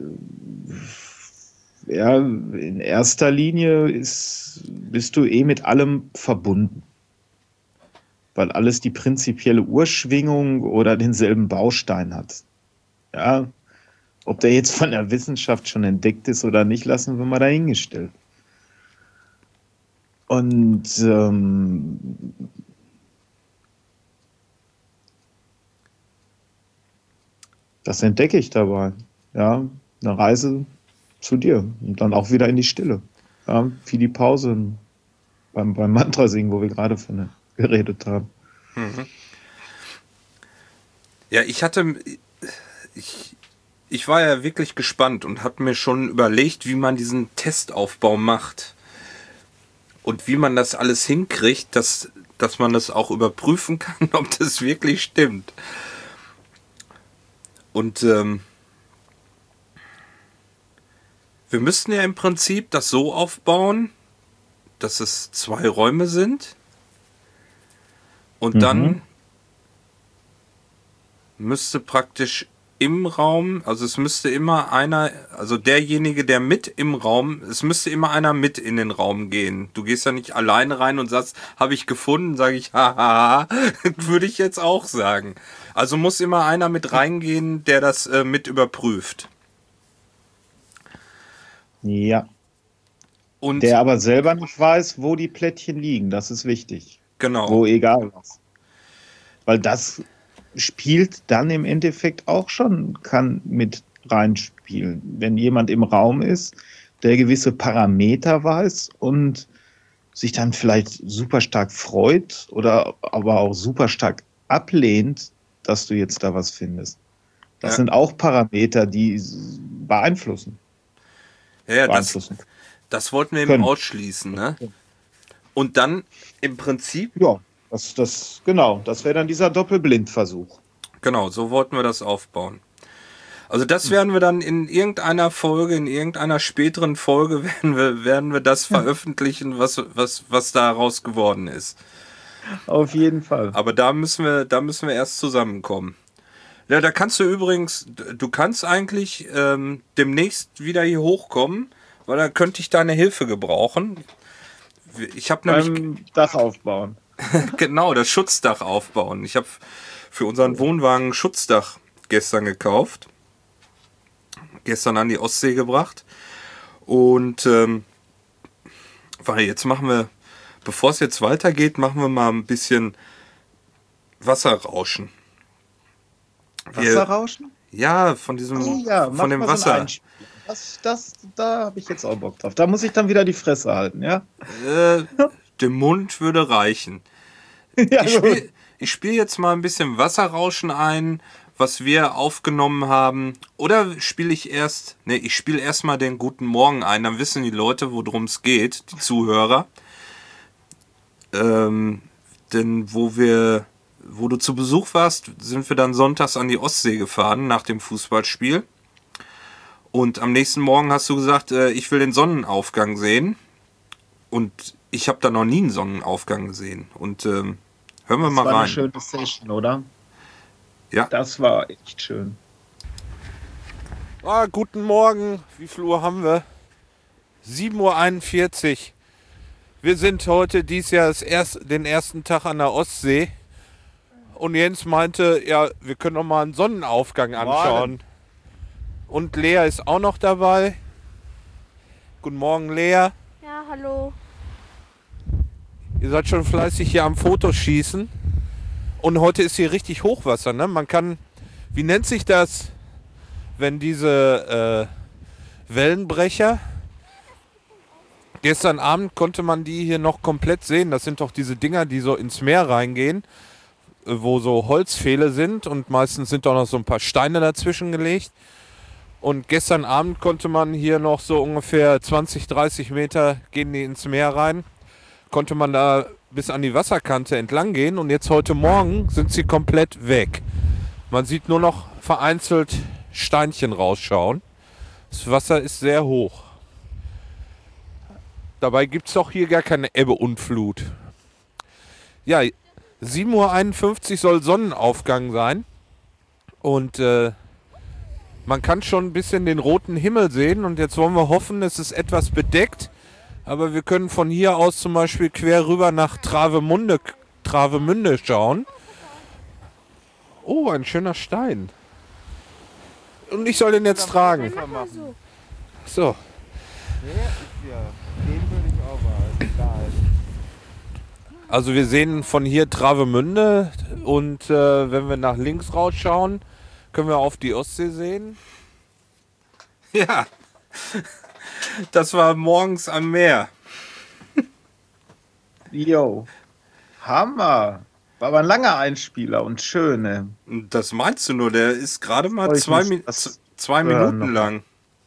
Ja, in erster Linie bist du eh mit allem verbunden, weil alles die prinzipielle Urschwingung oder denselben Baustein hat. Ja, ob der jetzt von der Wissenschaft schon entdeckt ist oder nicht, lassen wir mal dahingestellt. Und das entdecke ich dabei. Ja, eine Reise zu dir und dann auch wieder in die Stille. Ja, wie die Pause beim Mantra singen, wo wir gerade von geredet haben. Ja, ich, ich war ja wirklich gespannt und habe mir schon überlegt, wie man diesen Testaufbau macht. Und wie man das alles hinkriegt, dass man das auch überprüfen kann, ob das wirklich stimmt. Und wir müssten ja im Prinzip das so aufbauen, dass es 2 Räume sind. Und Mhm. dann müsste praktisch im Raum, also es müsste immer einer, also derjenige, der mit im Raum, es müsste immer einer mit in den Raum gehen. Du gehst ja nicht alleine rein und sagst, habe ich gefunden, sage ich, haha, würde ich jetzt auch sagen. Also muss immer einer mit reingehen, der das mit überprüft. Ja, Und der aber selber nicht weiß, wo die Plättchen liegen. Das ist wichtig. genau, Wo egal was. Weil das spielt dann im Endeffekt auch schon, kann mit reinspielen. Wenn jemand im Raum ist, der gewisse Parameter weiß und sich dann vielleicht super stark freut oder aber auch super stark ablehnt, dass du jetzt da was findest. Das ja, sind auch Parameter, die beeinflussen, ja, beeinflussen das wollten wir eben können. ausschließen, ne? Und dann im Prinzip, Ja, genau, das wäre dann dieser Doppelblindversuch. genau, so wollten wir das aufbauen. Also das werden wir dann in irgendeiner Folge, in irgendeiner späteren Folge werden wir das veröffentlichen, was daraus geworden ist. Auf jeden Fall. Aber da müssen wir erst zusammenkommen. Ja, da kannst du übrigens, du kannst eigentlich demnächst wieder hier hochkommen, weil da könnte ich deine Hilfe gebrauchen. Ich habe nämlich Dach aufbauen. genau, das Schutzdach aufbauen. Ich habe für unseren Wohnwagen ein Schutzdach gestern gekauft. Gestern an die Ostsee gebracht. Und weil jetzt machen wir, bevor es jetzt weitergeht, machen wir mal ein bisschen Wasserrauschen. Wasserrauschen? Ja, von diesem, von dem Wasser. Da habe ich jetzt auch Bock drauf. Da muss ich dann wieder die Fresse halten, ja? Der Mund würde reichen. Ja, Ich spiele jetzt mal ein bisschen Wasserrauschen ein, was wir aufgenommen haben. Oder spiele ich erst... Ne, ich spiele erstmal den Guten Morgen ein, dann wissen die Leute, worum es geht, die Zuhörer. Denn wo du zu Besuch warst, sind wir dann sonntags an die Ostsee gefahren nach dem Fußballspiel. Und am nächsten Morgen hast du gesagt, ich will den Sonnenaufgang sehen. Und ich habe da noch nie einen Sonnenaufgang gesehen. Und hören wir mal rein. Das war eine schöne Session, oder? Ja. Das war echt schön. Guten Morgen. Wie viel Uhr haben wir? 7:41 Uhr. Wir sind heute dieses Jahr den ersten Tag an der Ostsee. Und Jens meinte, ja, wir können noch mal einen Sonnenaufgang anschauen. Und Lea ist auch noch dabei. Guten Morgen, Lea. Ja, hallo. Ihr seid schon fleißig hier am Fotoschießen. Und heute ist hier richtig Hochwasser, ne? Man kann, wie nennt sich das, wenn diese Wellenbrecher, gestern Abend konnte man die hier noch komplett sehen. Das sind doch diese Dinger, die so ins Meer reingehen, wo so Holzpfähle sind und meistens sind doch noch so ein paar Steine dazwischen gelegt. Und gestern Abend konnte man hier noch so ungefähr 20, 30 Meter gehen die ins Meer rein. Konnte man da bis an die Wasserkante entlang gehen und jetzt heute Morgen sind sie komplett weg. Man sieht nur noch vereinzelt Steinchen rausschauen. Das Wasser ist sehr hoch. Dabei gibt es doch hier gar keine Ebbe und Flut. Ja, 7:51 Uhr soll Sonnenaufgang sein und man kann schon ein bisschen den roten Himmel sehen und jetzt wollen wir hoffen, es ist etwas bedeckt. Aber wir können von hier aus zum Beispiel quer rüber nach Travemünde schauen. Oh, ein schöner Stein. Und ich soll den jetzt tragen. So. Also wir sehen von hier Travemünde und wenn wir nach links rausschauen, können wir auf die Ostsee sehen. Ja. Das war morgens am Meer. Jo. Hammer. War aber ein langer Einspieler und schön, ne? Das meinst du nur, der ist gerade mal zwei Minuten lang.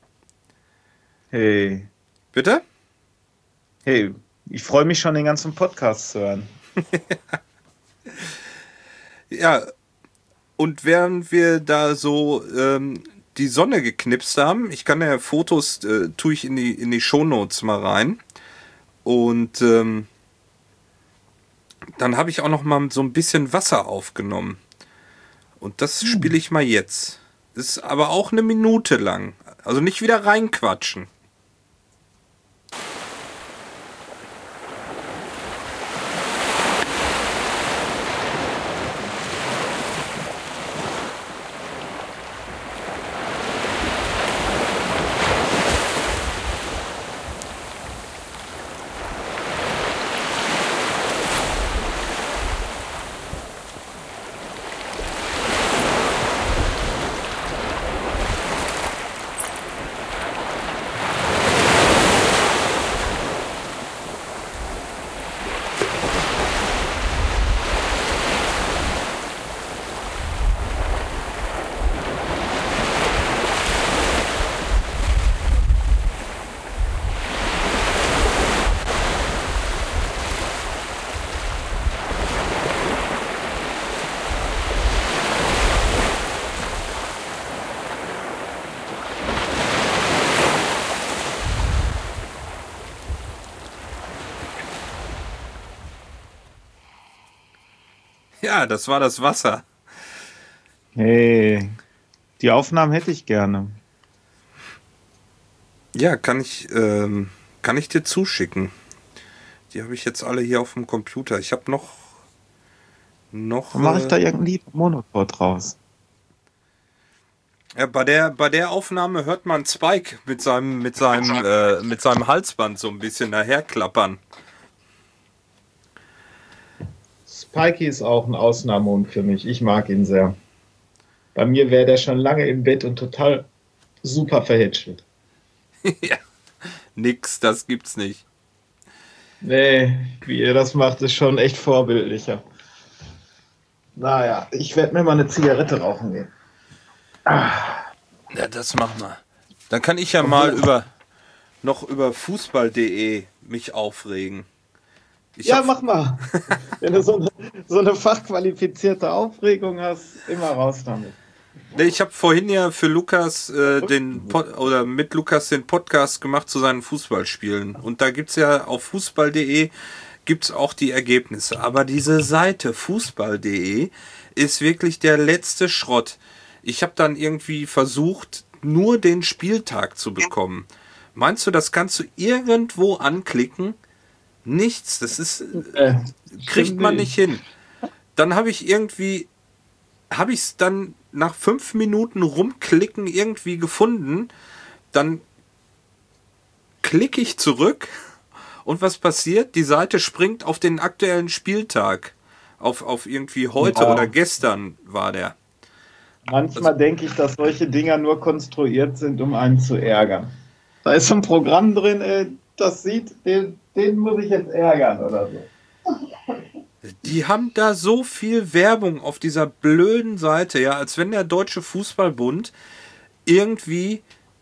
Hey. Bitte? Hey, ich freue mich schon, den ganzen Podcast zu hören. Ja, und während wir da so die Sonne geknipst haben, ich kann ja Fotos, tue ich in die Shownotes mal rein. Und dann habe ich auch noch mal so ein bisschen Wasser aufgenommen. Und das spiele ich mal jetzt. Ist aber auch eine Minute lang. Also nicht wieder reinquatschen. Ja, das war das Wasser. Hey, die Aufnahmen hätte ich gerne. Ja, kann ich dir zuschicken. Die habe ich jetzt alle hier auf dem Computer. Ich habe noch Dann mache ich da irgendein Lied Monochord raus. ja, bei der Aufnahme hört man Spike mit seinem Halsband so ein bisschen daherklappern. Spikey ist auch ein Ausnahmehund für mich. Ich mag ihn sehr. Bei mir wäre der schon lange im Bett und total super verhätschelt. Ja, nix, das gibt's nicht. Nee, wie ihr das macht, ist schon echt vorbildlicher. Naja, ich werde mir mal eine Zigarette rauchen gehen. Ja, das machen wir. Dann kann ich ja mal über Fußball.de mich aufregen. Mach mal. Wenn du so eine fachqualifizierte Aufregung hast, immer raus damit. Ich habe vorhin ja für Lukas mit Lukas den Podcast gemacht zu seinen Fußballspielen. Und da gibt's ja auf Fußball.de gibt's auch die Ergebnisse. Aber diese Seite Fußball.de ist wirklich der letzte Schrott. Ich habe dann irgendwie versucht, nur den Spieltag zu bekommen. Meinst du, das kannst du irgendwo anklicken? Nichts. Das ist kriegt man nicht hin. Dann habe ich es dann nach 5 Minuten rumklicken irgendwie gefunden. Dann klicke ich zurück und was passiert? Die Seite springt auf den aktuellen Spieltag. Auf irgendwie heute oder gestern war der. Manchmal denke ich, dass solche Dinger nur konstruiert sind, um einen zu ärgern. Da ist so ein Programm drin, das sieht, den muss ich jetzt ärgern oder so. Die haben da so viel Werbung auf dieser blöden Seite, ja, als wenn der Deutsche Fußballbund irgendwie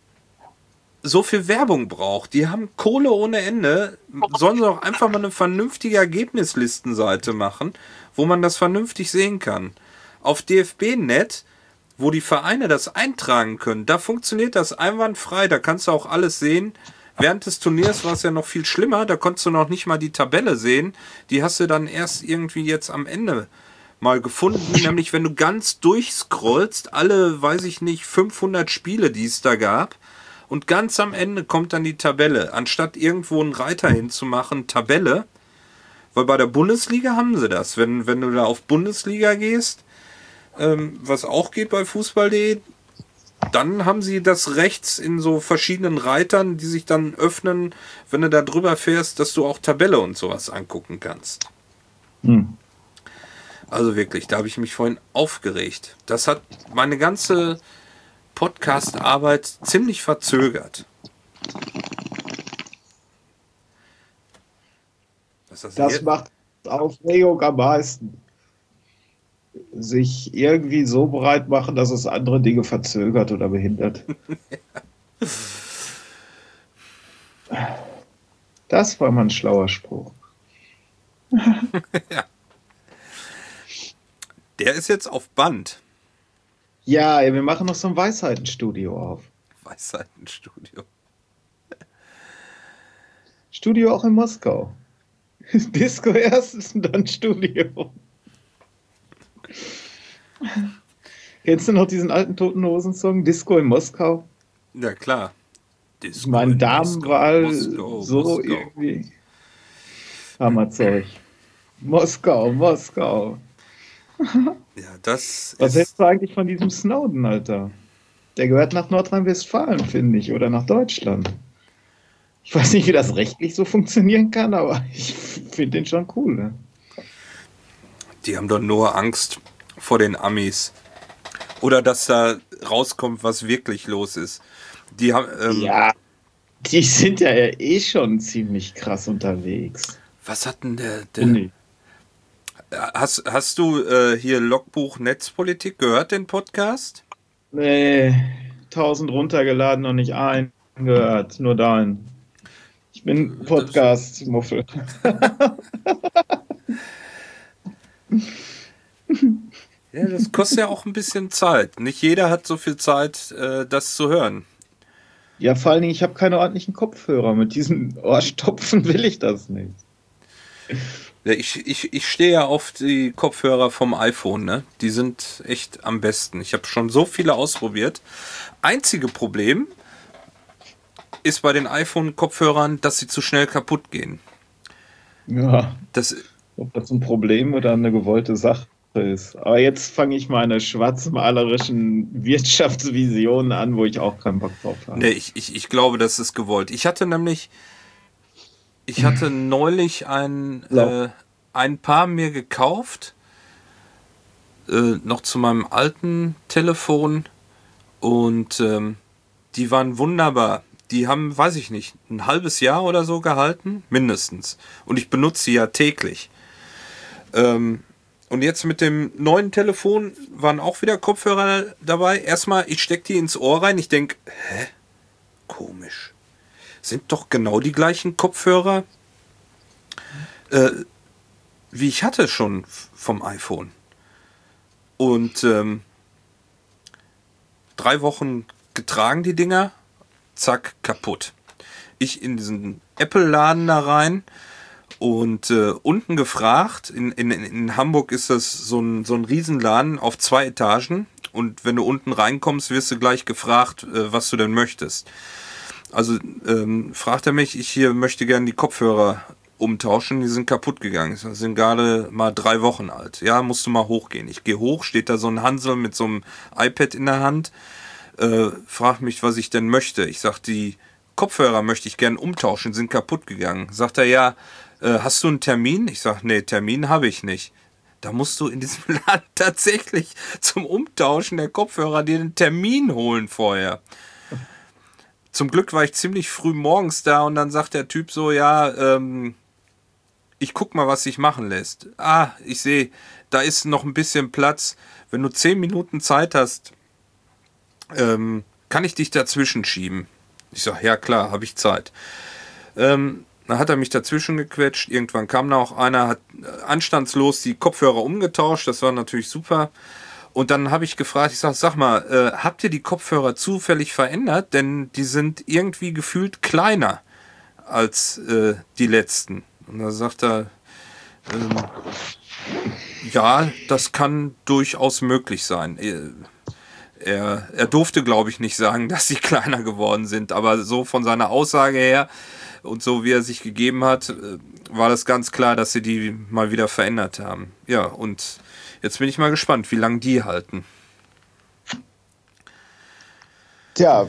so viel Werbung braucht. Die haben Kohle ohne Ende. Sollen sie doch einfach mal eine vernünftige Ergebnislistenseite machen, wo man das vernünftig sehen kann. Auf DFB-Net, wo die Vereine das eintragen können, da funktioniert das einwandfrei. Da kannst du auch alles sehen. Während des Turniers war es ja noch viel schlimmer. Da konntest du noch nicht mal die Tabelle sehen. Die hast du dann erst irgendwie jetzt am Ende mal gefunden. Nämlich, wenn du ganz durchscrollst, alle, weiß ich nicht, 500 Spiele, die es da gab. Und ganz am Ende kommt dann die Tabelle. Anstatt irgendwo einen Reiter hinzumachen, Tabelle. Weil bei der Bundesliga haben sie das. Wenn du da auf Bundesliga gehst, was auch geht bei Fußball.de, dann haben sie das rechts in so verschiedenen Reitern, die sich dann öffnen, wenn du da drüber fährst, dass du auch Tabelle und sowas angucken kannst. Also wirklich, da habe ich mich vorhin aufgeregt. Das hat meine ganze Podcast-Arbeit ziemlich verzögert. Das macht Aufregung am meisten. Sich irgendwie so breit machen, dass es andere Dinge verzögert oder behindert. Das war mal ein schlauer Spruch. Ja. Der ist jetzt auf Band. Ja, wir machen noch so ein Weisheitenstudio auf. Weisheitenstudio. Studio auch in Moskau. Disco erst und dann Studio. Kennst du noch diesen alten Toten Hosen-Song Disco in Moskau? Ja, klar. Disco mein Damenwahl Moskau. Irgendwie. Hammerzeug. Moskau. Ja, das Was hältst du eigentlich von diesem Snowden, Alter? Der gehört nach Nordrhein-Westfalen, finde ich, oder nach Deutschland. Ich weiß nicht, wie das rechtlich so funktionieren kann, aber ich finde den schon cool. Ne? Die haben doch nur Angst vor den Amis. Oder dass da rauskommt, was wirklich los ist. Die haben, ja, die sind ja eh schon ziemlich krass unterwegs. Was hat denn der Hast du hier Logbuch Netzpolitik gehört, den Podcast? Nee, 1000 runtergeladen und nicht einen gehört, nur deinen. Ich bin Podcast-Muffel. Ja, das kostet ja auch ein bisschen Zeit. Nicht jeder hat so viel Zeit, das zu hören. Ja, vor allen Dingen, ich habe keine ordentlichen Kopfhörer. Mit diesen Ohrstopfen will ich das nicht. Ja, ich stehe ja auf die Kopfhörer vom iPhone, ne? Die sind echt am besten. Ich habe schon so viele ausprobiert. Einzige Problem ist bei den iPhone-Kopfhörern, dass sie zu schnell kaputt gehen. Ja, Das, ob das ein Problem oder eine gewollte Sache ist. Aber jetzt fange ich meine schwarzmalerischen Wirtschaftsvisionen an, wo ich auch keinen Bock drauf ne, habe. ich glaube, das ist gewollt. Ich hatte neulich ein Paar mir gekauft, noch zu meinem alten Telefon und die waren wunderbar. Die haben, weiß ich nicht, ein halbes Jahr oder so gehalten, mindestens. Und ich benutze sie ja täglich. Und jetzt mit dem neuen Telefon waren auch wieder Kopfhörer dabei. Erstmal, ich stecke die ins Ohr rein. Ich denke, komisch. Sind doch genau die gleichen Kopfhörer, wie ich hatte schon vom iPhone. Und 3 Wochen getragen die Dinger, zack, kaputt. Ich in diesen Apple-Laden da rein und unten gefragt, in Hamburg ist das so ein Riesenladen auf 2 Etagen und wenn du unten reinkommst, wirst du gleich gefragt, was du denn möchtest. Also fragt er mich, ich hier möchte gerne die Kopfhörer umtauschen, die sind kaputt gegangen. Die sind gerade mal 3 Wochen alt. Ja, musst du mal hochgehen. Ich gehe hoch, steht da so ein Hansel mit so einem iPad in der Hand, fragt mich, was ich denn möchte. Ich sag, die Kopfhörer möchte ich gerne umtauschen, sind kaputt gegangen. Sagt er, ja, hast du einen Termin? Ich sag, nee, Termin habe ich nicht. Da musst du in diesem Laden tatsächlich zum Umtauschen der Kopfhörer dir einen Termin holen vorher. Zum Glück war ich ziemlich früh morgens da und dann sagt der Typ so, ja, ich guck mal, was sich machen lässt. Ah, ich sehe, da ist noch ein bisschen Platz. Wenn du 10 Minuten Zeit hast, kann ich dich dazwischen schieben? Ich sag, ja klar, habe ich Zeit. Dann hat er mich dazwischen gequetscht. Irgendwann kam da auch einer, hat anstandslos die Kopfhörer umgetauscht. Das war natürlich super. Und dann habe ich gefragt, ich sag mal, habt ihr die Kopfhörer zufällig verändert? Denn die sind irgendwie gefühlt kleiner als die letzten. Und da sagt er, ja, das kann durchaus möglich sein. Er durfte, glaube ich, nicht sagen, dass sie kleiner geworden sind, aber so von seiner Aussage her und so wie er sich gegeben hat, war das ganz klar, dass sie die mal wieder verändert haben. Ja, und jetzt bin ich mal gespannt, wie lange die halten. Tja,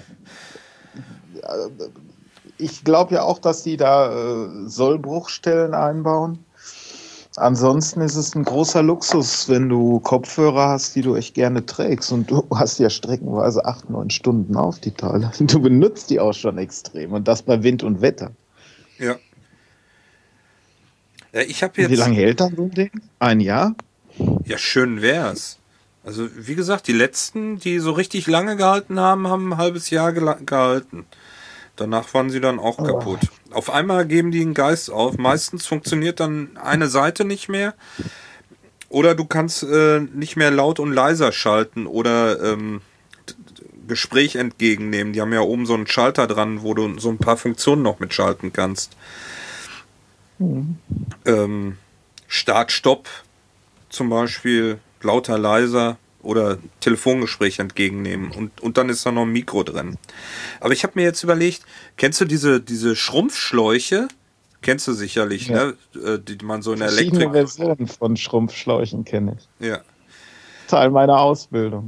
ich glaube ja auch, dass die da Sollbruchstellen einbauen. Ansonsten ist es ein großer Luxus, wenn du Kopfhörer hast, die du echt gerne trägst. Und du hast ja streckenweise 8, 9 Stunden auf die Teile. Du benutzt die auch schon extrem. Und das bei Wind und Wetter. Ja. Ja, ich habe Und wie jetzt. lange hält dann so ein Ding? Ein Jahr? Ja, schön wär's. Also, wie gesagt, die letzten, die so richtig lange gehalten haben, haben ein halbes Jahr gehalten. Danach waren sie dann auch kaputt. Auf einmal geben die einen Geist auf. Meistens funktioniert dann eine Seite nicht mehr. Oder du kannst nicht mehr laut und leiser schalten oder Gespräch entgegennehmen. Die haben ja oben so einen Schalter dran, wo du so ein paar Funktionen noch mitschalten kannst. Start, Stopp zum Beispiel, lauter, leiser oder Telefongespräch entgegennehmen und dann ist da noch ein Mikro drin. Aber ich habe mir jetzt überlegt, kennst du diese Schrumpfschläuche? Kennst du sicherlich, Ja. ne? Die man so in der Verschiedene Elektrik... Versionen von Schrumpfschläuchen kenne ich. Ja. Teil meiner Ausbildung.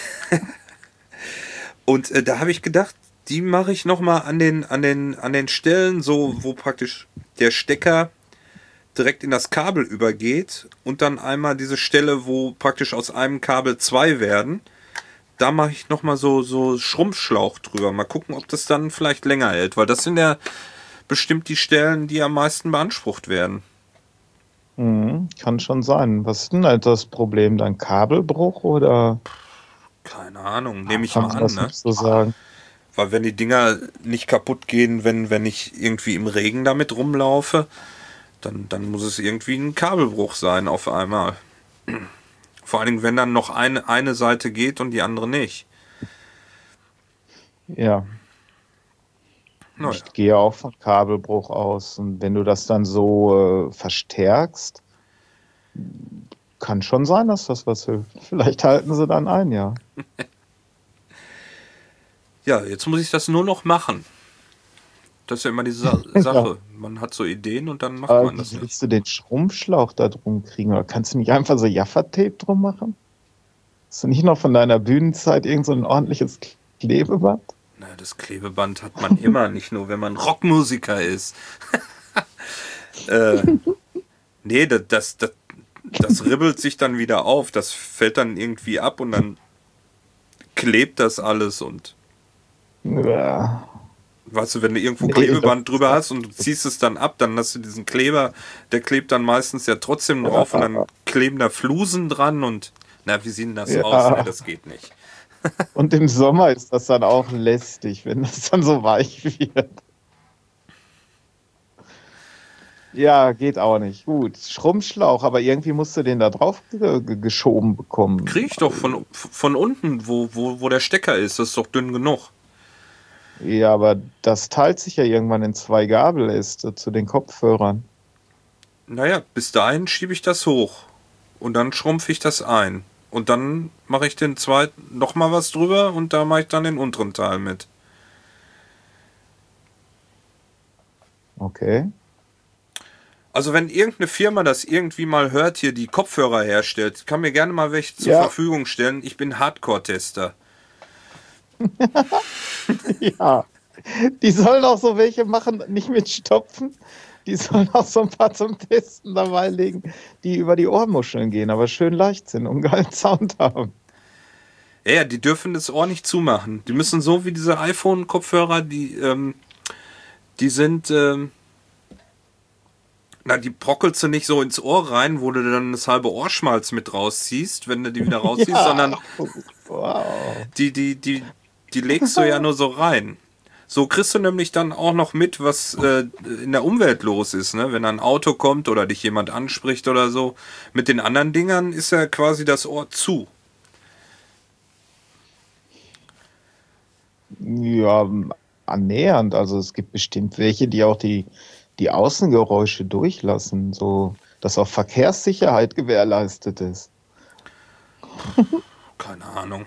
Und da habe ich gedacht, die mache ich nochmal an den Stellen, so wo praktisch der Stecker direkt in das Kabel übergeht und dann einmal diese Stelle, wo praktisch aus einem Kabel 2 werden, da mache ich nochmal so Schrumpfschlauch drüber. Mal gucken, ob das dann vielleicht länger hält, weil das sind ja bestimmt die Stellen, die am meisten beansprucht werden. Kann schon sein. Was ist denn halt das Problem? Dann Kabelbruch oder Keine Ahnung, nehme ich kann mal man an, das ne? nicht so sagen? Weil wenn die Dinger nicht kaputt gehen, wenn ich irgendwie im Regen damit rumlaufe, dann muss es irgendwie ein Kabelbruch sein auf einmal. Vor allen Dingen, wenn dann noch eine Seite geht und die andere nicht. Ja. Naja. Ich gehe auch von Kabelbruch aus. Und wenn du das dann so verstärkst, kann schon sein, dass das was hilft. Vielleicht halten sie dann ein, ja. Ja, jetzt muss ich das nur noch machen. Das ist ja immer diese Ja. Sache. Man hat so Ideen und dann macht Aber man das wie nicht. willst du den Schrumpfschlauch da drum kriegen? Oder kannst du nicht einfach so Jaffa-Tape drum machen? Hast du nicht noch von deiner Bühnenzeit irgend so ein ordentliches Klebeband? Na, das Klebeband hat man immer, nicht nur wenn man Rockmusiker ist. Nee, das ribbelt sich dann wieder auf. Das fällt dann irgendwie ab und dann klebt das alles. Und Ja. weißt du, wenn du irgendwo Nee, Klebeband das- drüber hast und du ziehst es dann ab, dann hast du diesen Kleber, der klebt dann meistens ja trotzdem drauf und dann kleben da Flusen dran und na, wie sieht denn das Ja. aus? Ne, das geht nicht. Und im Sommer ist das dann auch lästig, wenn das dann so weich wird. Ja, geht auch nicht. Gut, Schrumpfschlauch, aber irgendwie musst du den da drauf geschoben bekommen. Krieg ich doch von unten, wo der Stecker ist. Das ist doch dünn genug. Ja, aber das teilt sich ja irgendwann in zwei Gabeläste zu den Kopfhörern. Naja, bis dahin schiebe ich das hoch. Und dann schrumpfe ich das ein. Und dann mache ich den zweiten nochmal was drüber und da mache ich dann den unteren Teil mit. Okay. Also wenn irgendeine Firma das irgendwie mal hört, hier die Kopfhörer herstellt, kann mir gerne mal welche zur Ja. Verfügung stellen. Ich bin Hardcore-Tester. Ja. Die sollen auch so welche machen, nicht mit Stopfen. Die sollen auch so ein paar zum Testen dabei legen, die über die Ohrmuscheln gehen, aber schön leicht sind und geilen Sound haben. Ja, die dürfen das Ohr nicht zumachen. Die müssen so wie diese iPhone-Kopfhörer, die sind, die brockelst du nicht so ins Ohr rein, wo du dann das halbe Ohrschmalz mit rausziehst, wenn du die wieder rausziehst, Ja. sondern Wow. die legst du ja nur so rein. So kriegst du nämlich dann auch noch mit, was in der Umwelt los ist, ne? Wenn ein Auto kommt oder dich jemand anspricht oder so. Mit den anderen Dingern ist ja quasi das Ohr zu. Ja, annähernd. Also es gibt bestimmt welche, die auch die Außengeräusche durchlassen, so dass auch Verkehrssicherheit gewährleistet ist. Keine Ahnung.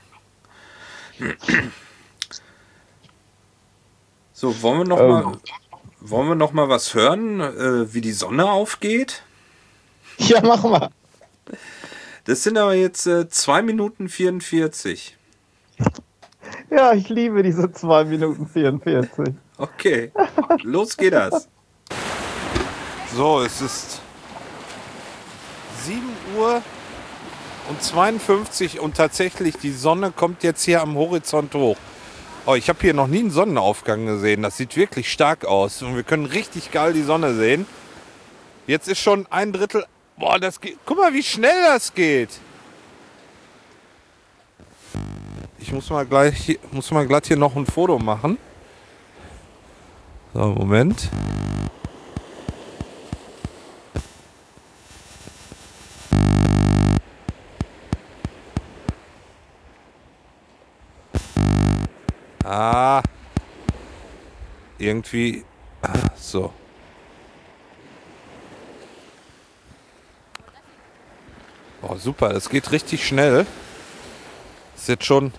So, wollen wir noch mal was hören, wie die Sonne aufgeht? Ja, mach mal. Das sind aber jetzt 2 Minuten 44. Ja, ich liebe diese 2 Minuten 44. Okay, los geht das. So, es ist 7 Uhr und 52 und tatsächlich die Sonne kommt jetzt hier am Horizont hoch. Oh, ich habe hier noch nie einen Sonnenaufgang gesehen. Das sieht wirklich stark aus und wir können richtig geil die Sonne sehen. Jetzt ist schon 1/3. Boah, das geht. Guck mal, wie schnell das geht. Ich muss mal glatt hier noch ein Foto machen. So, Moment. Irgendwie. So. Oh, super, das geht richtig schnell. Ist jetzt schon.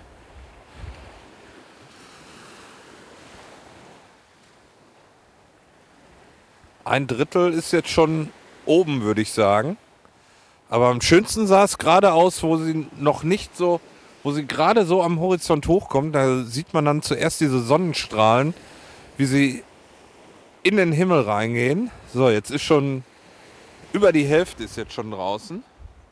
Ein Drittel ist jetzt schon oben, würde ich sagen. Aber am schönsten sah es gerade aus, wo sie noch nicht so, wo sie gerade so am Horizont hochkommt. Da sieht man dann zuerst diese Sonnenstrahlen, wie sie in den Himmel reingehen. So, jetzt ist schon über die Hälfte ist jetzt schon draußen.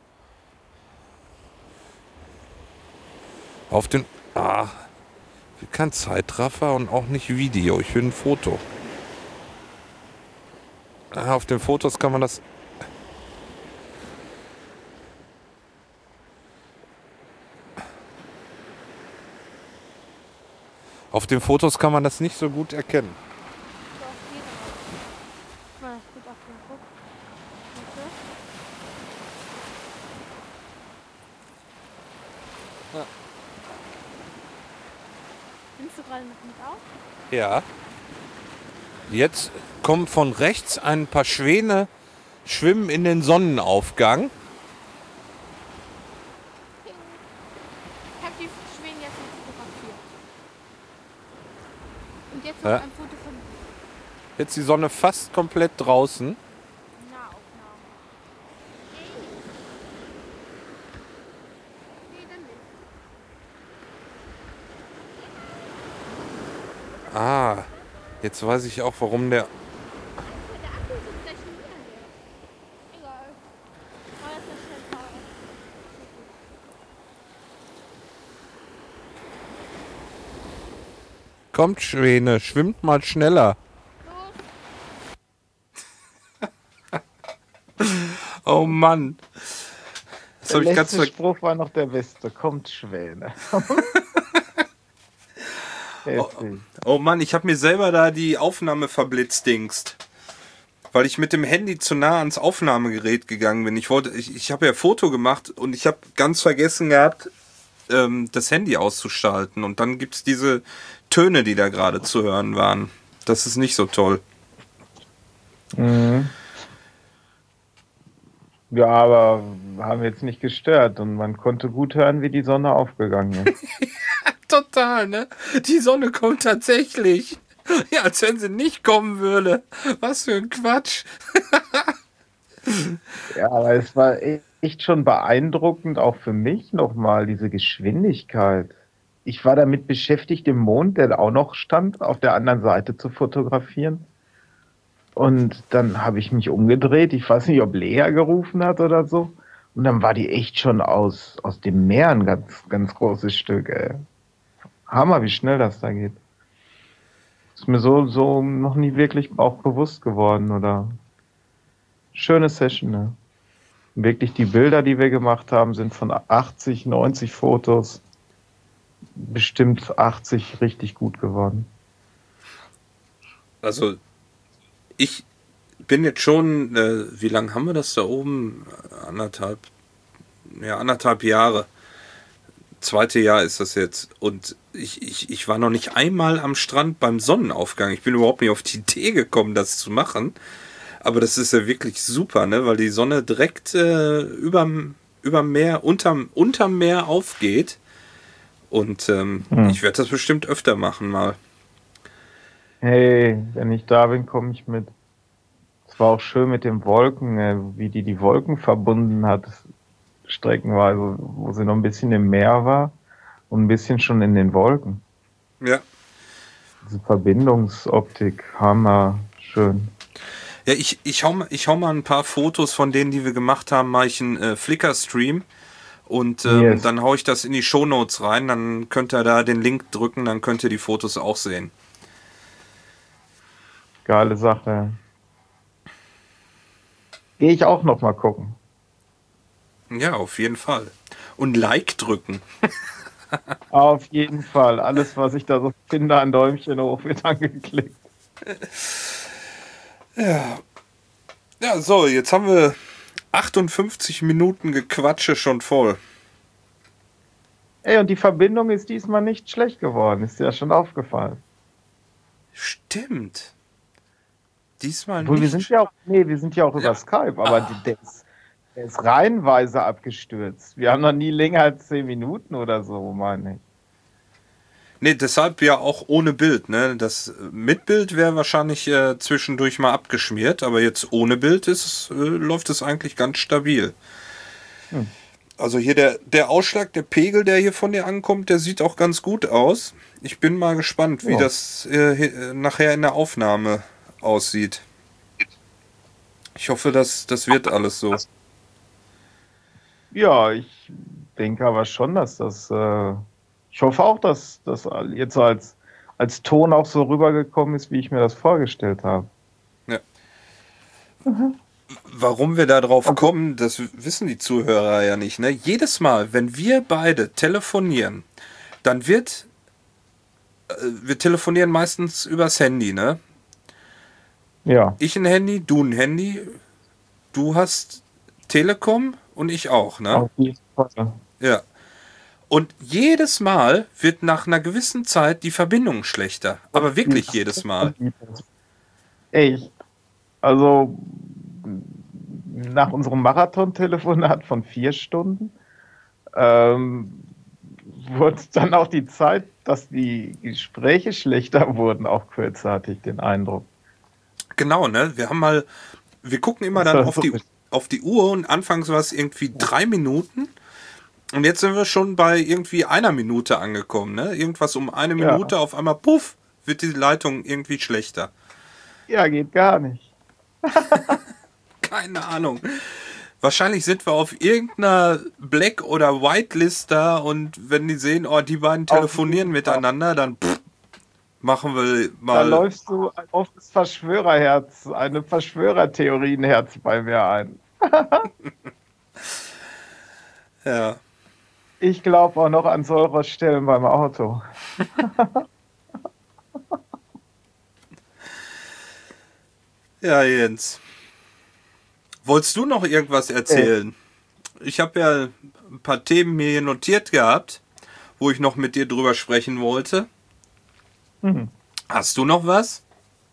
Auf den, kein Zeitraffer und auch nicht Video. Ich will ein Foto. Auf den Fotos kann man das. Auf den Fotos kann man das nicht so gut erkennen. Na, es geht auf den Druck. Ja. Nimmst du gerade noch mit auf? Ja. Jetzt kommen von rechts ein paar Schwäne, schwimmen in den Sonnenaufgang. Ich habe die Schwäne jetzt nicht fotografiert. Und jetzt Ja. noch ein Foto von Jetzt die Sonne fast komplett draußen. Nahaufnahme. Nee, dann nicht. Ah, jetzt weiß ich auch, warum der... Der Akku ist jetzt gleich schon wieder leer. Egal. Aber das ist schnell fahren. Kommt, Schwäne, schwimmt mal schneller. Oh Mann. Das Der habe ich ganz letzte Spruch war noch der beste. Kommt, Schwäne. Heftig. Oh Mann, ich habe mir selber da die Aufnahme verblitzdingst. Weil ich mit dem Handy zu nah ans Aufnahmegerät gegangen bin. Ich habe ja Foto gemacht und ich habe ganz vergessen gehabt, das Handy auszuschalten. Und dann gibt es diese Töne, die da gerade zu hören waren. Das ist nicht so toll. Mhm. Ja, aber haben jetzt nicht gestört und man konnte gut hören, wie die Sonne aufgegangen ist. Total, ne? Die Sonne kommt tatsächlich. Ja, als wenn sie nicht kommen würde. Was für ein Quatsch. Ja, aber es war echt schon beeindruckend, auch für mich nochmal, diese Geschwindigkeit. Ich war damit beschäftigt, den Mond, der auch noch stand, auf der anderen Seite zu fotografieren. Und dann habe ich mich umgedreht. Ich weiß nicht, ob Lea gerufen hat oder so. Und dann war die echt schon aus dem Meer ein ganz, ganz großes Stück, ey. Hammer, wie schnell das da geht. Ist mir so noch nie wirklich auch bewusst geworden, oder? Schöne Session, ne? Wirklich die Bilder, die wir gemacht haben, sind von 80, 90 Fotos bestimmt 80 richtig gut geworden. Also, ich bin jetzt schon, wie lange haben wir das da oben? Anderthalb Jahre. Zweite Jahr ist das jetzt. Und ich war noch nicht einmal am Strand beim Sonnenaufgang. Ich bin überhaupt nicht auf die Idee gekommen, das zu machen. Aber das ist ja wirklich super, ne? Weil die Sonne direkt überm Meer, unterm Meer aufgeht. Und ich werde das bestimmt öfter machen mal. Hey, wenn ich da bin, komme ich mit. Es war auch schön mit den Wolken, wie die Wolken verbunden hat, streckenweise, wo sie noch ein bisschen im Meer war und ein bisschen schon in den Wolken. Ja. Diese Verbindungsoptik, hammer, schön. Ja, ich hau mal ein paar Fotos von denen, die wir gemacht haben, mache ich einen Flickr-Stream und Yes. dann hau ich das in die Shownotes rein, dann könnt ihr da den Link drücken, dann könnt ihr die Fotos auch sehen. Geile Sache. Gehe ich auch noch mal gucken. Ja, auf jeden Fall. Und Like drücken. Auf jeden Fall. Alles, was ich da so finde, ein Däumchen hoch wird angeklickt. Ja, so, jetzt haben wir 58 Minuten Gequatsche schon voll. Ey, und die Verbindung ist diesmal nicht schlecht geworden. Ist dir ja schon aufgefallen. Stimmt. Diesmal Obwohl, nicht. wir sind ja auch über Skype, aber der ist reihenweise abgestürzt. Wir haben noch nie länger als 10 Minuten oder so, meine ich. Nee, deshalb ja auch ohne Bild, ne? Das mit Bild wäre wahrscheinlich zwischendurch mal abgeschmiert, aber jetzt ohne Bild läuft es eigentlich ganz stabil. Also hier der Ausschlag, der Pegel, der hier von dir ankommt, der sieht auch ganz gut aus. Ich bin mal gespannt, wie das nachher in der Aufnahme aussieht. Ich hoffe, das wird alles so. Ja, ich denke aber schon, dass das. Ich hoffe auch, dass das jetzt so als Ton auch so rübergekommen ist, wie ich mir das vorgestellt habe. Ja. Warum wir da drauf kommen, das wissen die Zuhörer ja nicht. Ne? Jedes Mal, wenn wir beide telefonieren, dann wir telefonieren meistens übers Handy, ne? Ja. Ich ein Handy, du ein Handy, du hast Telekom und ich auch, ne? Auf jeden Fall. Ja. Und jedes Mal wird nach einer gewissen Zeit die Verbindung schlechter. Aber wirklich jedes Mal. Echt. Also nach unserem Marathon-Telefonat von 4 Stunden ähm, wurde dann auch die Zeit, dass die Gespräche schlechter wurden, auch kürzer, hatte ich den Eindruck. Genau, ne? Wir gucken immer Das dann war so auf die Uhr und anfangs war es irgendwie 3 Minuten und jetzt sind wir schon bei irgendwie 1 Minute angekommen, ne? Irgendwas um 1 Minute, ja, auf einmal, puff, wird die Leitung irgendwie schlechter. ja, geht gar nicht. Keine Ahnung. Wahrscheinlich sind wir auf irgendeiner Black- oder Whitelist und wenn die sehen, oh, die beiden Auf telefonieren jeden Fall. miteinander, dann machen wir Da mal. läufst du auf das Verschwörerherz, eine Verschwörertheorienherz bei mir ein. Ja, Ich glaube auch noch an Sollbruchstellen beim Auto. ja, Jens. Wolltest du noch irgendwas erzählen? Ich habe ja ein paar Themen mir hier notiert gehabt, wo ich noch mit dir drüber sprechen wollte. Mhm. Hast du noch was?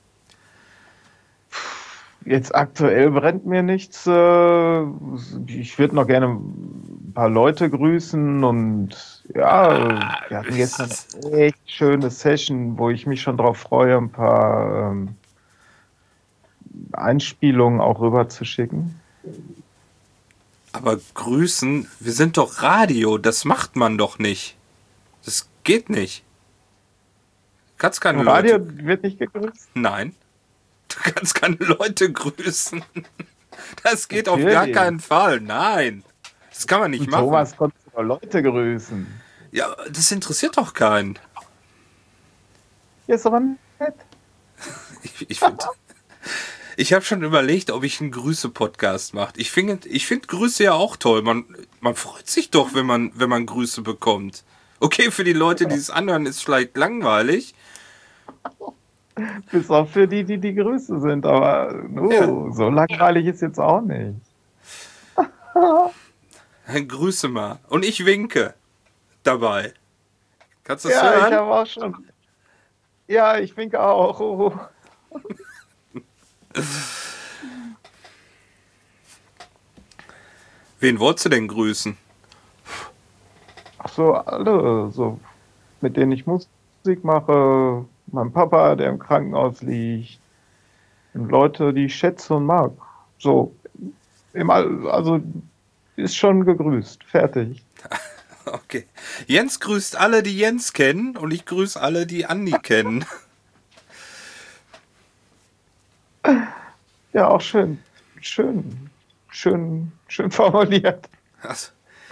Jetzt aktuell brennt mir nichts. Ich würde noch gerne ein paar Leute grüßen und ja, wir hatten gestern eine echt schöne Session, wo ich mich schon drauf freue, ein paar Einspielungen auch rüber zu schicken. Aber grüßen, wir sind doch Radio, das macht man doch nicht. Das geht nicht. Du kannst keine Im Radio Leute. wird nicht gegrüßt. Nein. Du kannst keine Leute grüßen. Das geht auf gar Natürlich. keinen Fall. Nein. Das kann man nicht Und machen. Thomas konnte doch Leute grüßen. Ja, das interessiert doch keinen. Ja, ist aber nett. Ich finde. Ich habe schon überlegt, ob ich einen Grüße-Podcast mache. Ich find Grüße ja auch toll. Man freut sich doch, wenn man Grüße bekommt. Okay, für die Leute, die es anhören, ist vielleicht langweilig. Bis auf für die, die Grüße sind, aber Ja. so langweilig ist jetzt auch nicht. Dann grüße mal. Und ich winke dabei. Kannst du das Ja, ich hören? habe auch schon. Ja, ich winke auch. Oh. Wen wolltest du denn grüßen? Ach so, alle, so, mit denen ich Musik mache. Mein Papa, der im Krankenhaus liegt. Und Leute, die ich schätze und mag. So, also ist schon gegrüßt. Fertig. Okay. Jens grüßt alle, die Jens kennen und ich grüße alle, die Andi kennen. Ja, auch schön. Schön formuliert. Also,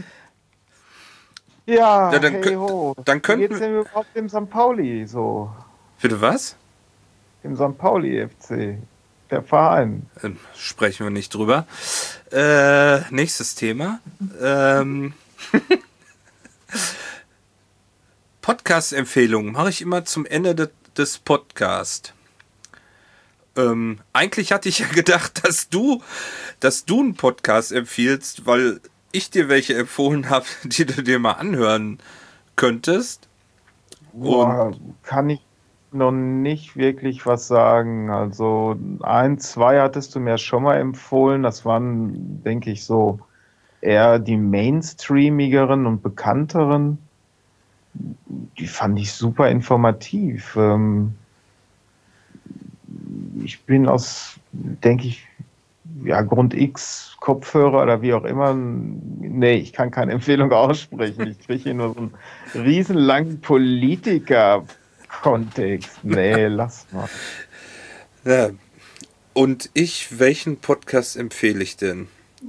Ja, Ja, dann hey kö- ho. dann Wie könnten geht's wir- denn überhaupt dem St. Pauli so? bitte was? Dem St. Pauli FC. Der Verein. Sprechen wir nicht drüber. Nächstes Thema. Podcast-Empfehlungen mache ich immer zum Ende des Podcasts. Eigentlich hatte ich ja gedacht, dass du einen Podcast empfiehlst, weil ich dir welche empfohlen habe, die du dir mal anhören könntest. Boah, kann ich noch nicht wirklich was sagen. Also ein, zwei hattest du mir schon mal empfohlen. Das waren, denke ich, so eher die mainstreamigeren und bekannteren. Die fand ich super informativ. Ich bin denke ich, ja, Grund X, Kopfhörer oder wie auch immer. Nee, ich kann keine Empfehlung aussprechen. Ich kriege hier nur so einen riesenlangen Politiker-Kontext. Nee, lass mal. Ja. Und welchen Podcast empfehle ich denn?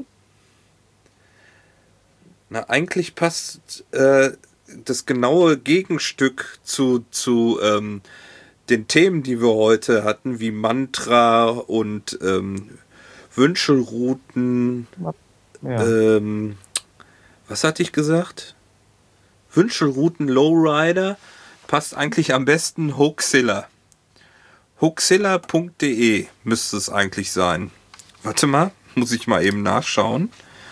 Na, eigentlich passt das genaue Gegenstück zu den Themen, die wir heute hatten, wie Mantra und Wünschelrouten. Ja. Was hatte ich gesagt? Wünschelrouten Lowrider passt eigentlich am besten Hoaxilla. Hoaxilla.de müsste es eigentlich sein. Warte mal, muss ich mal eben nachschauen.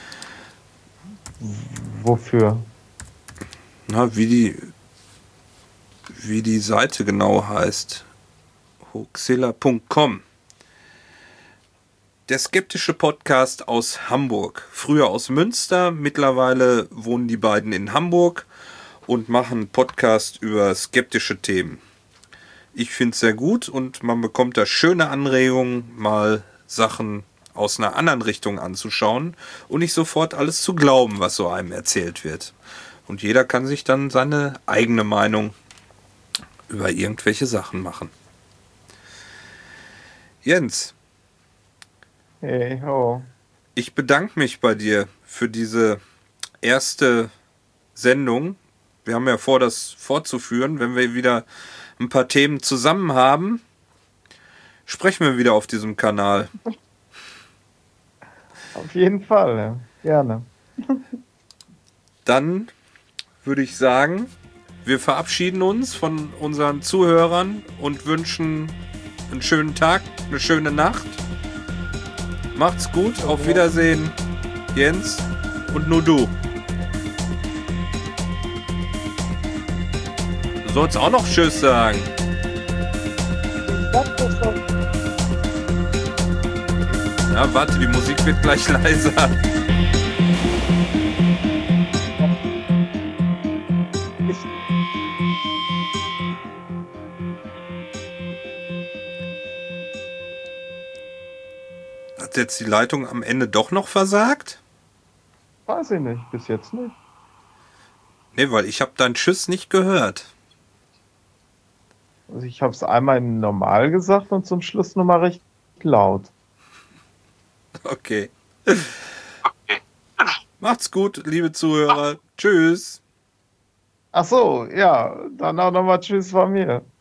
Wofür? Na, wie die Seite genau heißt. Hoaxilla.com. Der skeptische Podcast aus Hamburg. Früher aus Münster, mittlerweile wohnen die beiden in Hamburg und machen Podcast über skeptische Themen. Ich finde es sehr gut und man bekommt da schöne Anregungen, mal Sachen aus einer anderen Richtung anzuschauen und nicht sofort alles zu glauben, was so einem erzählt wird. Und jeder kann sich dann seine eigene Meinung über irgendwelche Sachen machen. Jens, Hey, ho. ich bedanke mich bei dir für diese erste Sendung. Wir haben ja vor, das fortzuführen. Wenn wir wieder ein paar Themen zusammen haben, sprechen wir wieder auf diesem Kanal. Auf jeden Fall, ja. Gerne. Dann würde ich sagen, wir verabschieden uns von unseren Zuhörern und wünschen einen schönen Tag, eine schöne Nacht. Macht's gut, auf Wiedersehen, Jens und nur du. Du sollst auch noch Tschüss sagen. Ja, warte, die Musik wird gleich leiser. Hat jetzt die Leitung am Ende doch noch versagt? Weiß ich nicht, bis jetzt nicht. Nee, weil ich habe dein Tschüss nicht gehört. Also ich habe es einmal im Normal gesagt und zum Schluss nochmal recht laut. Okay. Macht's gut, liebe Zuhörer. Tschüss. Ach so, ja, dann auch nochmal Tschüss von mir.